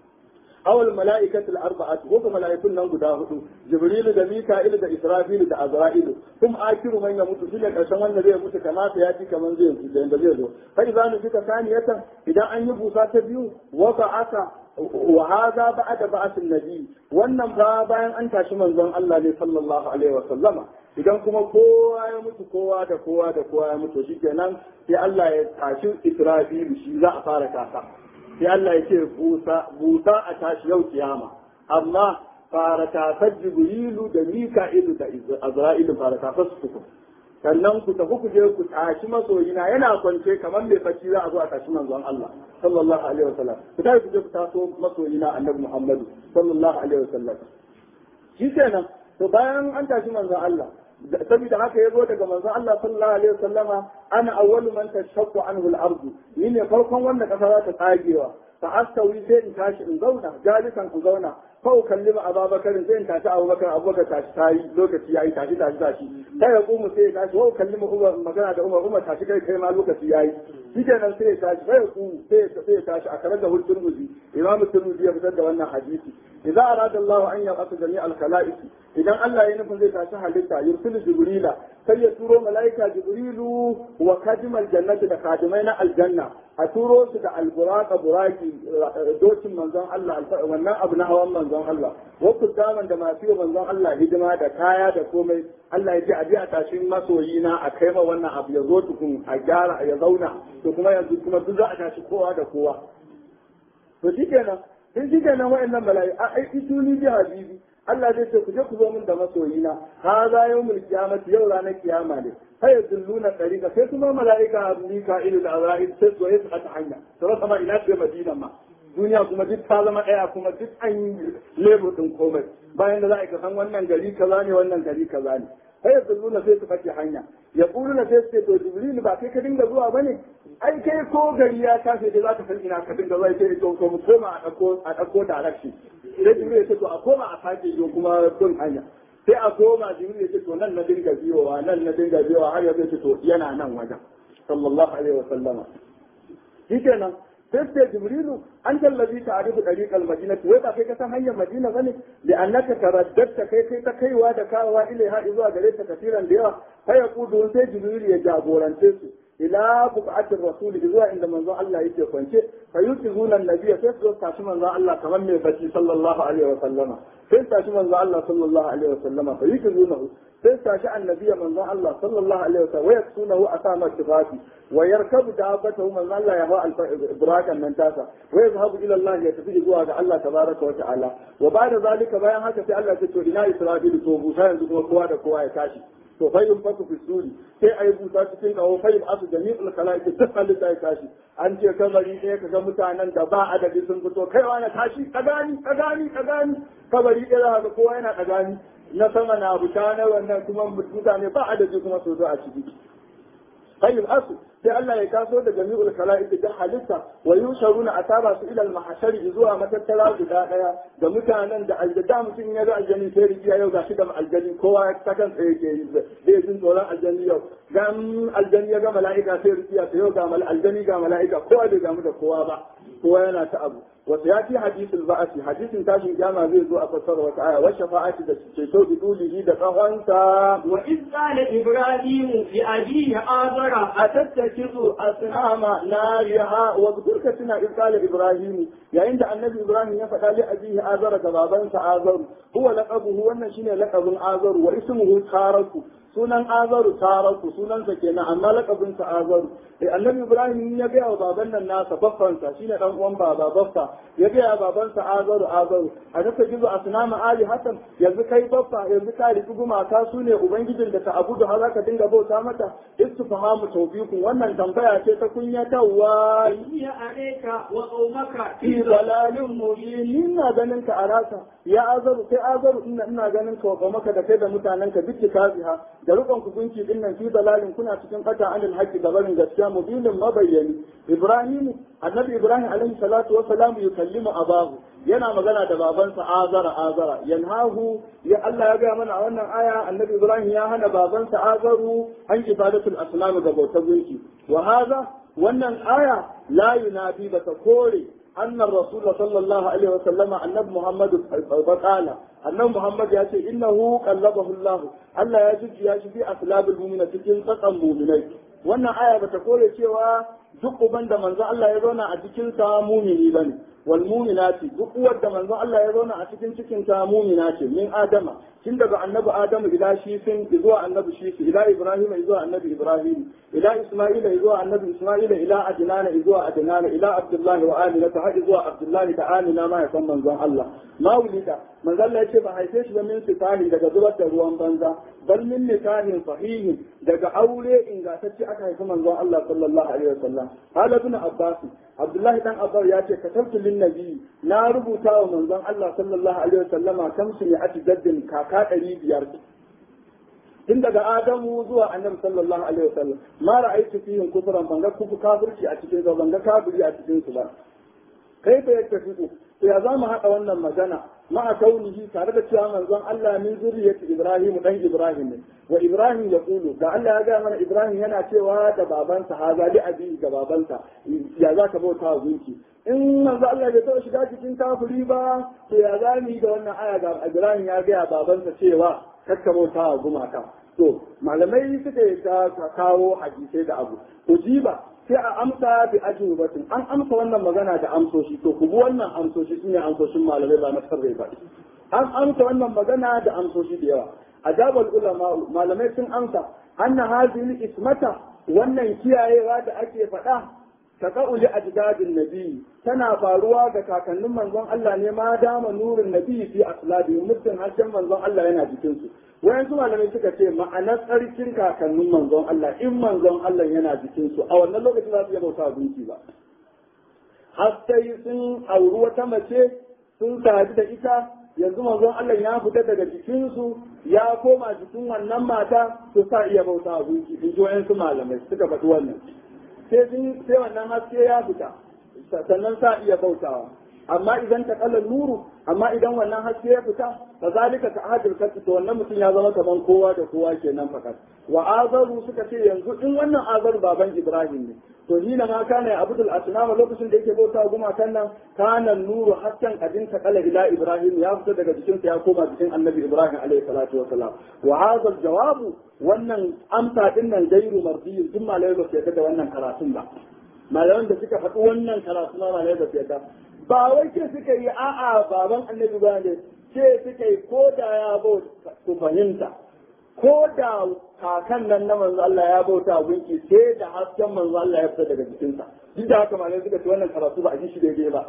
awal mala'ikatul arba'atu ko mala'ikun nan guda hudu jibril da mika'il da israfil da azra'il kuma akiru man ya mutu shine karshen wanda zai mutu kamata ya ci kaman zai mutu da zai zo fa idan fika saniyatan idan an yi busa ta biyu wa ba'aka wa hadha ba'da ba'ath an-nabi wannan ba bayan an tashi manzon Allah ne sallallahu alaihi wa sallama idan kuma kowa ya mutu kowa da kowa ya mutu shikenan sai Allah ya tashi israfil shi za a fara kasa sai Allah ya ce busa a tashi yau kiyama amma fara tasar jibrilu da mika'ilu da azra'ilu fara tasar su ku sannan ku tafi ku je ku tashi masoyina yana kwance kamar mai bacci za a zo a tashi manzon Allah sallallahu alaihi wasallam ku tashi ku je ku taso masoyina annabi Muhammadu sallallahu alaihi wasallam shi kenan to bayan an tashi manzon Allah saboda haka ya zo daga manzon Allah sallallahu alaihi wasallama ana awwalu man tashaqqu anhu al-ardu ni ne farkon wanda kasa za ta tsagewa fa astawi sai in tashi in zauna jalisan ku zauna fa ukallima Abubakar sai in tashi Abubakar tashi tayi lokaci yayi tashi sai ya kuma sai ya tashi wa ukallima Umar magana da Umar tashi kai ma lokaci yayi shikenan sai ya tashi sai ya kuma sai ya tashi a karar da Tirmidhi Imam Tirmidhi ya fitar da wannan hadisi idza arada Allah an yab'atha jami' al-khalaiq idan Allah ya nufin zai tashi halitta yursilu jibrila sai ya turo malaika jibrilu wa kadimal jannati da kadimai na aljanna a turo su da alburaka buraki dokin manzon Allah wannan abu na hawan manzon Allah wasu daman da masu yi manzon Allah hidima da kaya da komai Allah ya ji a ji a tashi masoyi na a kai ma wannan abu ya zo tukun a gyara ya zauna to kuma yanzu kuma duk za a tashi kowa da kowa to shikenan in shikenan wa'annan bala'i a ai ituni bi habibi Allah zai ce ku je ku zo min da masoyina hadha yawmul qiyamati yau ranar kiyama ne sai yadulluna tariqa sai kuma mala'ika Mika'il da Azrail sai su yi ta hanya to rasa ma ina ce Madina ma duniya kuma duk ta zama ɗaya kuma duk an yi lebur din komai bayan da za a san wannan gari kaza ne wannan gari kaza ne sai yadulluna sai su fake hanya ya kuluna sai su ce to Jibril ba kai ka dinga zuwa bane ai kai ko gari ya tashi da za ka san ina ka dinga zuwa sai to mu koma a dauko direction sai Jibril ya ce to a koma a sake yo kuma kun hanya sai a koma Jibril ya ce to nan na dinga biyowa har ya ce to yana nan wajen sallallahu alaihi wa sallama shikenan sai sai Jibrilu an tallabi ta'arifu dariqal madinati wai ba kai ka san hanyar Madina bane da annaka taraddata kai ta kaiwa da kawawa ilaiha zuwa gare ta kafiran da yawa fa yaqudu sai Jibril ya jagorance su ila buqatir rasul zuwa inda manzon Allah yake kwance fa yutizuna annabiyya sai su tashi manzon Allah kamar mai bacci sallallahu alaihi wa sallama sai tashi manzon Allah sallallahu alaihi wa sallama fa yutizuna sai tashi annabiyya manzon Allah sallallahu alaihi wa sallam wa yaksunahu asama tifafi wa yarkabu dabbatahu manzon Allah ya hawa ibrakan nan tasa wa yazhabu ila Allah ya tafi zuwa ga Allah tabaraka wa ta'ala wa ba'da zalika bayan haka sai Allah ya ce to ina Isra'ilu to busa yanzu kuma kowa da kowa ya tashi to fayyun fasu fi suri sai a yi busa cikin kawo fayyun asu jami'ul khalaiqi duk halitta ya tashi an ce kabari ɗaya kaga mutanen da ba adadi sun fito kaiwa na tashi ka gani kabari ɗaya za ka kowa yana ka gani na sama na buta na wannan kuma mutane ba adadi kuma su zo a ciki fayyun asu sai Allah ya taso da jami'ul khalaiqi da halitta wa yusharuna ataba su ila al-mahshari zuwa matattara guda daya da mutanen da aljada mutum ya ga aljani sai rijiya yau gashi da aljani kowa ta kan tsaye ke yi zai jin tsoron aljani yau dan aljani ya ga mala'ika sai rijiya sai yau ga aljani ga mala'ika kowa bai gamu da kowa ba kowa yana ta abu wata ya fi hadisul ba'asi hadisin tashin kiyama zai zo a fassara wata aya wa shafa'ati da ceto bi dulihi da tsahonsa wa iz qala ibrahimu li abihi azara atattakizu asnama nariha wa zkurka tuna iz qala ibrahimu yayin da annabi ibrahim ya faɗa li abihi azara ga babansa azaru huwa laqabuhu wannan shine laqabun azaru wa ismuhu taraku sunan azaru taraku sunansa kenan amma laqabinsa azaru annabi ibrahim ya ga wa baban nan nasa baffansa shine dan uwan baffa ya ga babansa azaru a naka gizo asnama ali hasan yanzu kai baffa yanzu ka riki gumaka su ne ubangijin da ta abudu har zaka dinga bauta mata istifhamu tawbiqun wannan tambaya ce ta kunyatawa ya alayka wa qaumaka fi dalalin mubin ina ganin ka arasa ya azaru sai azaru ina ganin ka wa qaumaka da kai da mutanen ka biki kaziha da rukun kugunci din nan fi dalalin kuna cikin kata anil haqqi da barin gaskiya mubinin mabayyani ibrahim annabi ibrahim alaihi salatu wa salam yukallimu abahu yana magana da babansa azara yanhahu ya Allah ya ga mana a wannan aya annabi ibrahim ya hana babansa azaru an ibadatul asnam ga bautar gunki wa hadha wannan aya la yunabi ba ta kore أن الرسول صلى الله عليه وسلم أن محمد قال أن محمد يأتي إنه قلبه الله ألا يجد في أسلاب المؤمنة تكين تقم مؤمنين وأن آية بتقول شيئا duk uban da manzo Allah ya zauna a cikin sa mumini bane wal mu'minati duk uwar da manzo Allah ya zauna a cikin cikin sa mumina ce min adama tun daga annabi adamu ila shifin zuwa annabi shifi ila ibrahim zuwa annabi ibrahim ila isma'ila zuwa annabi isma'ila ila adnana zuwa adnana ila abdullahi wa amina ta hadi zuwa abdullahi da amina ma ya san manzon Allah ma wulida manzo Allah ya ce ba haife shi ba min sitahi daga zubar da ruwan banza bal min nikahin sahihin daga aure ingantacce aka haifi manzon Allah sallallahu alaihi wasallam hala ibn abbas abdullahi dan abbas ya ce katabtu lin nabi na rubuta wa manzon Allah sallallahu alaihi wasallama kamsu ne ati jaddin kaka 500 tun daga adamu zuwa annabi sallallahu alaihi wasallam ma ra'aytu fihim kufran banga kufu kafirci a cikin su banga kafiri a cikin su ba kai fa yake fito to ya zamu hada wannan magana ma'a kaunihi tare da cewa manzon Allah min zuriyati Ibrahim dan Ibrahim ne wa Ibrahim ya kulu da Allah ya ga mana Ibrahim yana cewa da babansa haza li abi ga babansa ya za ka bauta wa gunki in manzo Allah bai taɓa shiga cikin kafiri ba to ya za mu yi da wannan aya ga Ibrahim ya ga babansa cewa kakka bauta wa gumaka to malamai suka kawo hadisai da abu ujiba sai a amsa bi ajubatin an amsa wannan magana da amsoshi to ku bi wannan amsoshi shine amsoshin malamai ba na sarrai ba an amsa wannan magana da amsoshi da yawa ajabal ulama malamai sun amsa anna hadhihi ismata wannan kiyayewa da ake faɗa taqa'u li ajdadin nabi tana faruwa ga kakannin manzon Allah ne ma dama nurin nabi fi aslabi muddin hasken manzon Allah yana jikin su wayansu malamai suka ce ma'anar tsarkin kakannin manzon Allah in manzon Allah yana jikin su a wannan lokacin za su iya bauta gunki ba har sai sun auri wata mace sun sadu da ita yanzu manzon Allah ya fita daga jikinsu ya koma jikin wannan mata su sa iya bauta gunki in ji wayansu malamai suka faɗi wannan sai wannan haske ya fita sannan sa iya bautawa amma idan ta kalla nuru amma idan wannan haske ya fita fa zalika ta ahadul kasu to wannan mutum ya zama kaman kowa da kowa kenan fakat wa azaru suka ce yanzu in wannan azaru baban Ibrahim ne to ni na ma kana abdul asnam lokacin da yake bauta gumakan nan kana nuru hasken kadin ta kalla ila Ibrahim ya fita daga jikin sa ya koma jikin annabi Ibrahim alaihi salatu wa salam wa hadha jawabu wannan amsa din nan gairu mardiyin duk malai ba su yarda da wannan karatun ba malaman da suka faɗi wannan karatu ma malai ba su yarda ba wai ce suka yi a'a baban annabi ba ne ce suka yi ko da ya bauta ku fahimta ko da kakan nan na manzo Allah ya bauta gunki sai da hasken manzo Allah ya fita daga jikinsa duk da haka malai suka ce wannan karatu ba a ji shi daidai ba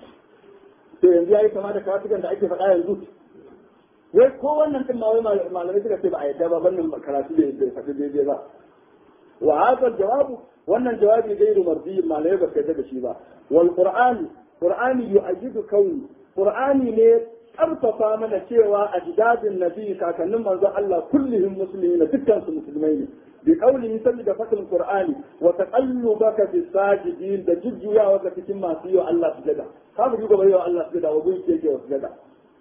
to yanzu yayi kama da karatukan da ake faɗa yanzu wai ko wannan din ma wai malamai suka ce ba a yadda ba wannan karatu da ya faɗi daidai ba wa hada jawabu wannan jawabi gairu mardi malamai ba kai da shi ba wal qur'ani yu'ayyidu kauni qur'ani ne karfafa mana cewa ajdadin nabi kakannin manzo Allah kullihim muslimina dukkan su musulmai ne bi qawlihi da fatul qur'ani wa taqallubaka bis sajidin da jujjuyawa ga cikin masu yi wa Allah sujada ka bi ga bayo Allah sujada wa gun yake wa sujada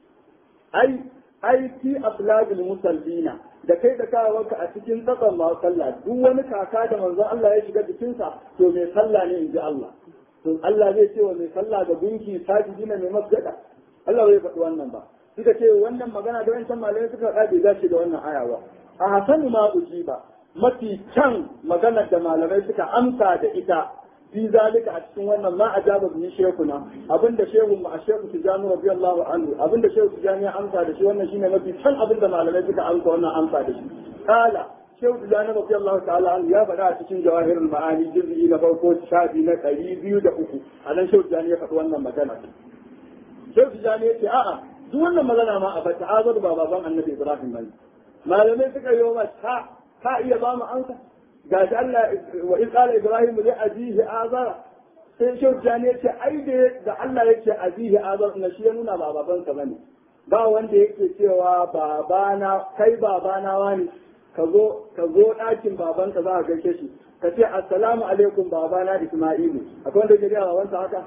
ai fi aflagil musallina da kai da kawanka a cikin tsakan ma sallah duk wani kaka da manzo Allah ya shiga jikinsa to mai sallah ne inji Allah to Allah zai ce wa mai sallah da gunki sajidina mai masjada Allah bai faɗi wannan ba suka ce wannan magana da wancan malamai suka faɗa bai dace da wannan aya ba a hasanu ma ujiba mafi can maganar da malamai suka amsa da ita fi zalika a cikin wannan ma ajaba bi shekuna abinda shehu ma shehu tijani radiyallahu anhu abinda shehu tijani ya amsa da shi wannan shine mafi can abinda malamai suka amsa wannan amsa da shi kala shehu tijani radiyallahu ta'ala anhu ya faɗa a cikin jawahirul ma'ani juz'i na farko shafi na 203 anan shehu tijani ya faɗi wannan magana shehu tijani ya ce a'a duk wannan magana ma a bata azar ba baban annabi Ibrahim bane malamai suka yi wa ka iya ba mu amsa gashi Allah wa in qala Ibrahim li abihi azara sai shehu tijani ya ce ai da Allah ya ce abihi azar na shi ya nuna ba babansa bane ba wanda yake cewa babana kai babana wani ka zo ɗakin babanka za a gaishe shi ka ce assalamu alaikum babana Isma'ilu akwai wanda yake gaya babansa haka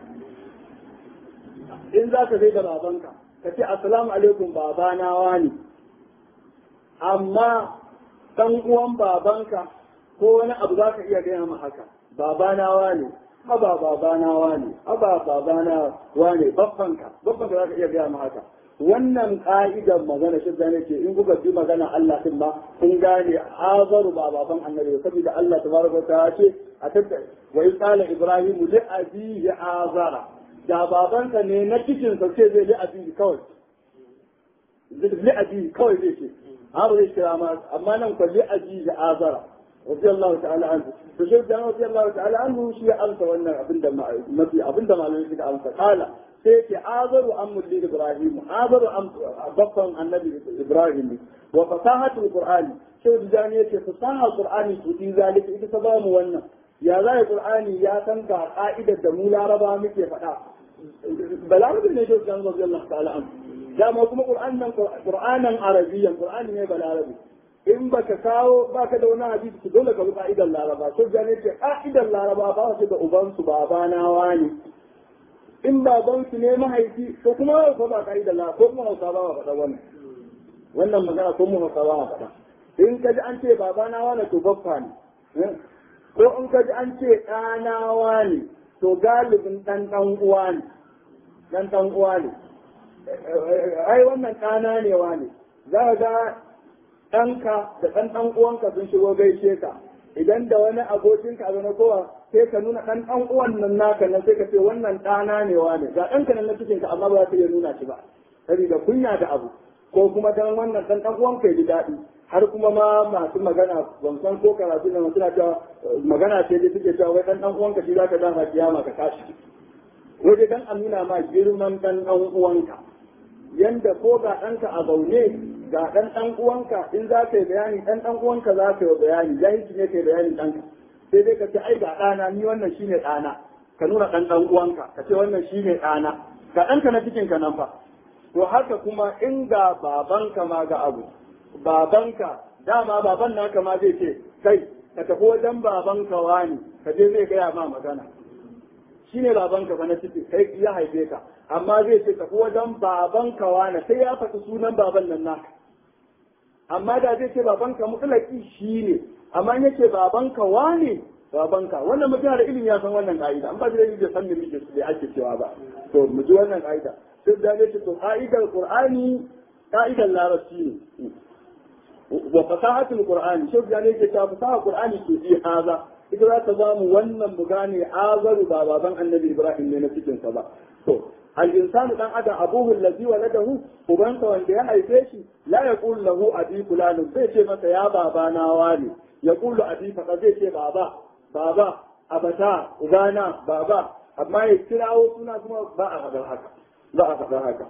in za ka da babanka ka ce assalamu alaikum babana wani amma dan uwan babanka ko wani abu za ka iya gaya ma haka babana wani aba babana wani aba babana wani babbanka za ka iya gaya ma haka wannan ka'idar magana shi zane ce in kuka bi magana Allah din ma kun gane azaru ba baban annabi saboda Allah tabaraka wa ta'ala ce a tabbata wa qala ibrahim li abihi azara da babanka ne na cikin sa ce zai li abihi kawai li abihi kawai zai ce har zai kira ma amma nan ko li abihi azara radiyallahu ta'ala anhu to shi da radiyallahu ta'ala anhu shi ya amsa wannan abinda malamai suka amsa kala sai ce azaru amul li ibrahim azaru am babban annabi ibrahim wa fasahatul qur'ani sai dijani yace fasahar qur'ani to din zalika ita ta bamu wannan ya zai qur'ani ya san ga ka'idar da mu laraba muke faɗa balarabi ne da dan radiyallahu ta'ala anhu dama kuma qur'anan arabiyyan qur'ani ne balarabi in baka da wani hadisi dole ka bi ka'idar laraba sai dijani yace ka'idar laraba ba su da uban su babana wani in baban su ne mahaifi ko kuma ko ba kai da la ko kuma hausa ba faɗa wannan magana ko mu hausa ba faɗa in kaji an ce babana wani to baffa ne ko in kaji an ce ɗana wani to galibin ɗan uwa ne ɗan uwa ne ai wannan ɗana ne wani za ka ga ɗanka da ɗan uwanka sun shigo gaishe ka idan da wani abokinka a zama kowa sai ka nuna ɗan uwan nan naka nan sai ka ce wannan ɗana ne wane ga ɗanka nan na cikin ka amma ba za ka iya nuna shi ba saboda kunya da abu ko kuma dan wannan ɗan uwanka ya ji daɗi har kuma ma masu magana ban san ko karatu ne suna cewa magana ce da suke cewa wai ɗan uwanka shi za ka dama kiyama ka tashi waje dan a nuna ma girman ɗan uwanka yanda ko ga ɗanka a zaune ga ɗan uwanka in za ka yi bayani ɗan uwanka za ka yi bayani jahilci ne ka yi bayanin ɗanka sai dai ka ce ai ga ɗana ni wannan shine ɗana ka nuna ɗan uwanka ka ce wannan shine ɗana ga ɗanka na cikin ka nan fa to haka kuma in ga babanka ma ga abu babanka dama baban naka ma zai ce kai ka tafi wajen babanka wani ka je zai gaya ma magana shine babanka fa na ciki kai ya haife ka amma zai ce tafi wajen babanka wani sai ya faɗi sunan baban nan naka amma da zai ce babanka mutlaki shi ne amma in yace babanka wane babanka wannan mutum da ilimi ya san wannan ka'ida an ba da ilimi da san me muke da ake cewa ba to mu ji wannan ka'ida sai da ne to ka'idar qur'ani ka'idar larabci ne wa fasahatul qur'ani sai da ne ke ta fasaha qur'ani to fi haza ita za ta zamu wannan mu gane azaru ba baban annabi ibrahim ne na cikin sa ba to الإنسان كان أدى أبوه الذي ولده وبنت وان ده حيفيشي لا يقول له أبي فلان زي متى يا بابا نوالي يقول له أبي فقط زي بابا بابا أبتا أبانا بابا أما يتلاو سنة ثم باء هذا هكا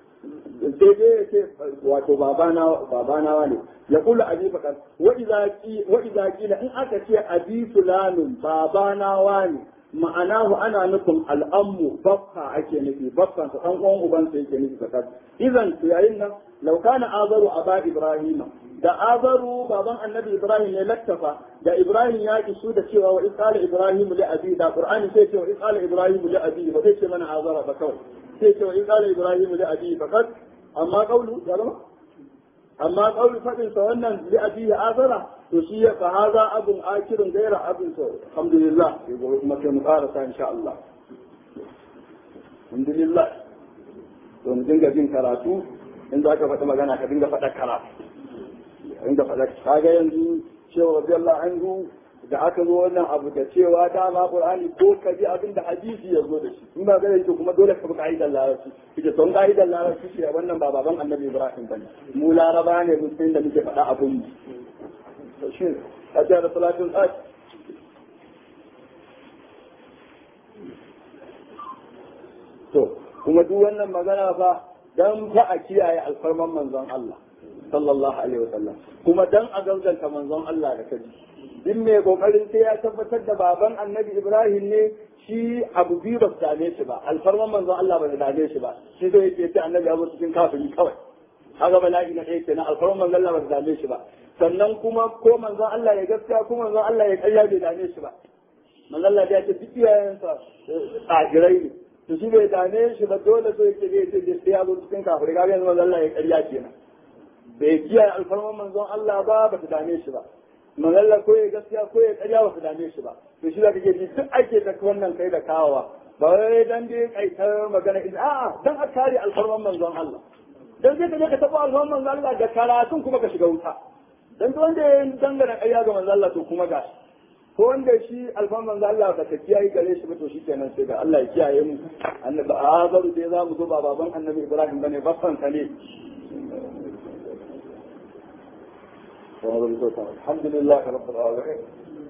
sai dai ce wato babana wani ya kula abi fakat wa idza qila in aka ce abi fulanun babana wani ma'anahu ana nufin al'ammu baffa ake nufi baffan sa dan uwan uban sa yake nufi fakat idan to yayin nan law kana azaru aba ibrahima da azaru baban annabi ibrahim ne lattafa da ibrahim ya ki su da cewa wa isala ibrahim li abi da qur'ani sai ce wa isala ibrahim li abi ba sai ce mana azara ba kawai sai ce wa isala ibrahim li abi fakat amma qawlu zalama amma qawlu fadin sa wannan li abi azara to shi ya fa haza abun akirin gaira abin sa alhamdulillah sai gobe kuma sai mu karasa insha Allah alhamdulillah to mu dinga jin karatu in za ka faɗi magana ka dinga faɗa karatu inda faɗa kaga yanzu cewa radiyallahu anhu da aka zo wannan abu da cewa dama qur'ani ko ka ji abin da hadisi ya zo da shi in ba ga yake kuma dole ka bi ka'idar larabci kike son ka'idar larabci ce wannan ba baban annabi ibrahim bane mu laraba ne mun san da muke faɗa abun mu to shi a da salatin ai to kuma duk wannan magana fa dan fa a kiyaye alfarman manzon Allah sallallahu alaihi wasallam kuma dan a gaskanta manzon Allah da kaji din mai kokarin sai ya tabbatar da baban annabi Ibrahim ne shi abu biyu ba su dame shi ba alfarman manzon Allah ba su dame shi ba shi zai yake ce annabi abu cikin kafiri kawai haka bala'i na ɗaya kenan alfarman manzon Allah ba su dame shi ba sannan kuma ko manzon Allah ya gaskiya ko manzon Allah ya ƙarya bai dame shi ba manzon Allah ya ce duk iyayensa tsagirai ne to shi bai dame shi ba dole so yake zai ce sai ya zo cikin kafiri kaga yanzu manzon Allah ya ƙarya kenan bai kiyaye alfarman manzon Allah ba ba su dame shi ba manzalla ko ya gaskiya ko ya ƙarya ba su dame shi ba to shi da kake ji duk ake da wannan kai da kawawa ba wai dan dai kaitar magana idan a'a dan a kare alfarman manzon Allah dan sai ka je ka taba alfarman manzon Allah da karatun kuma ka shiga wuta dan duk wanda ya dangana ƙarya ga manzon Allah to kuma ga ko wanda shi alfarman manzon Allah ba ta kiyaye gare shi ba to shikenan sai ga Allah ya kiyaye mu annabi azaru dai za mu zo ba baban annabi Ibrahim bane babban sa ne الحمد لله رب العالمين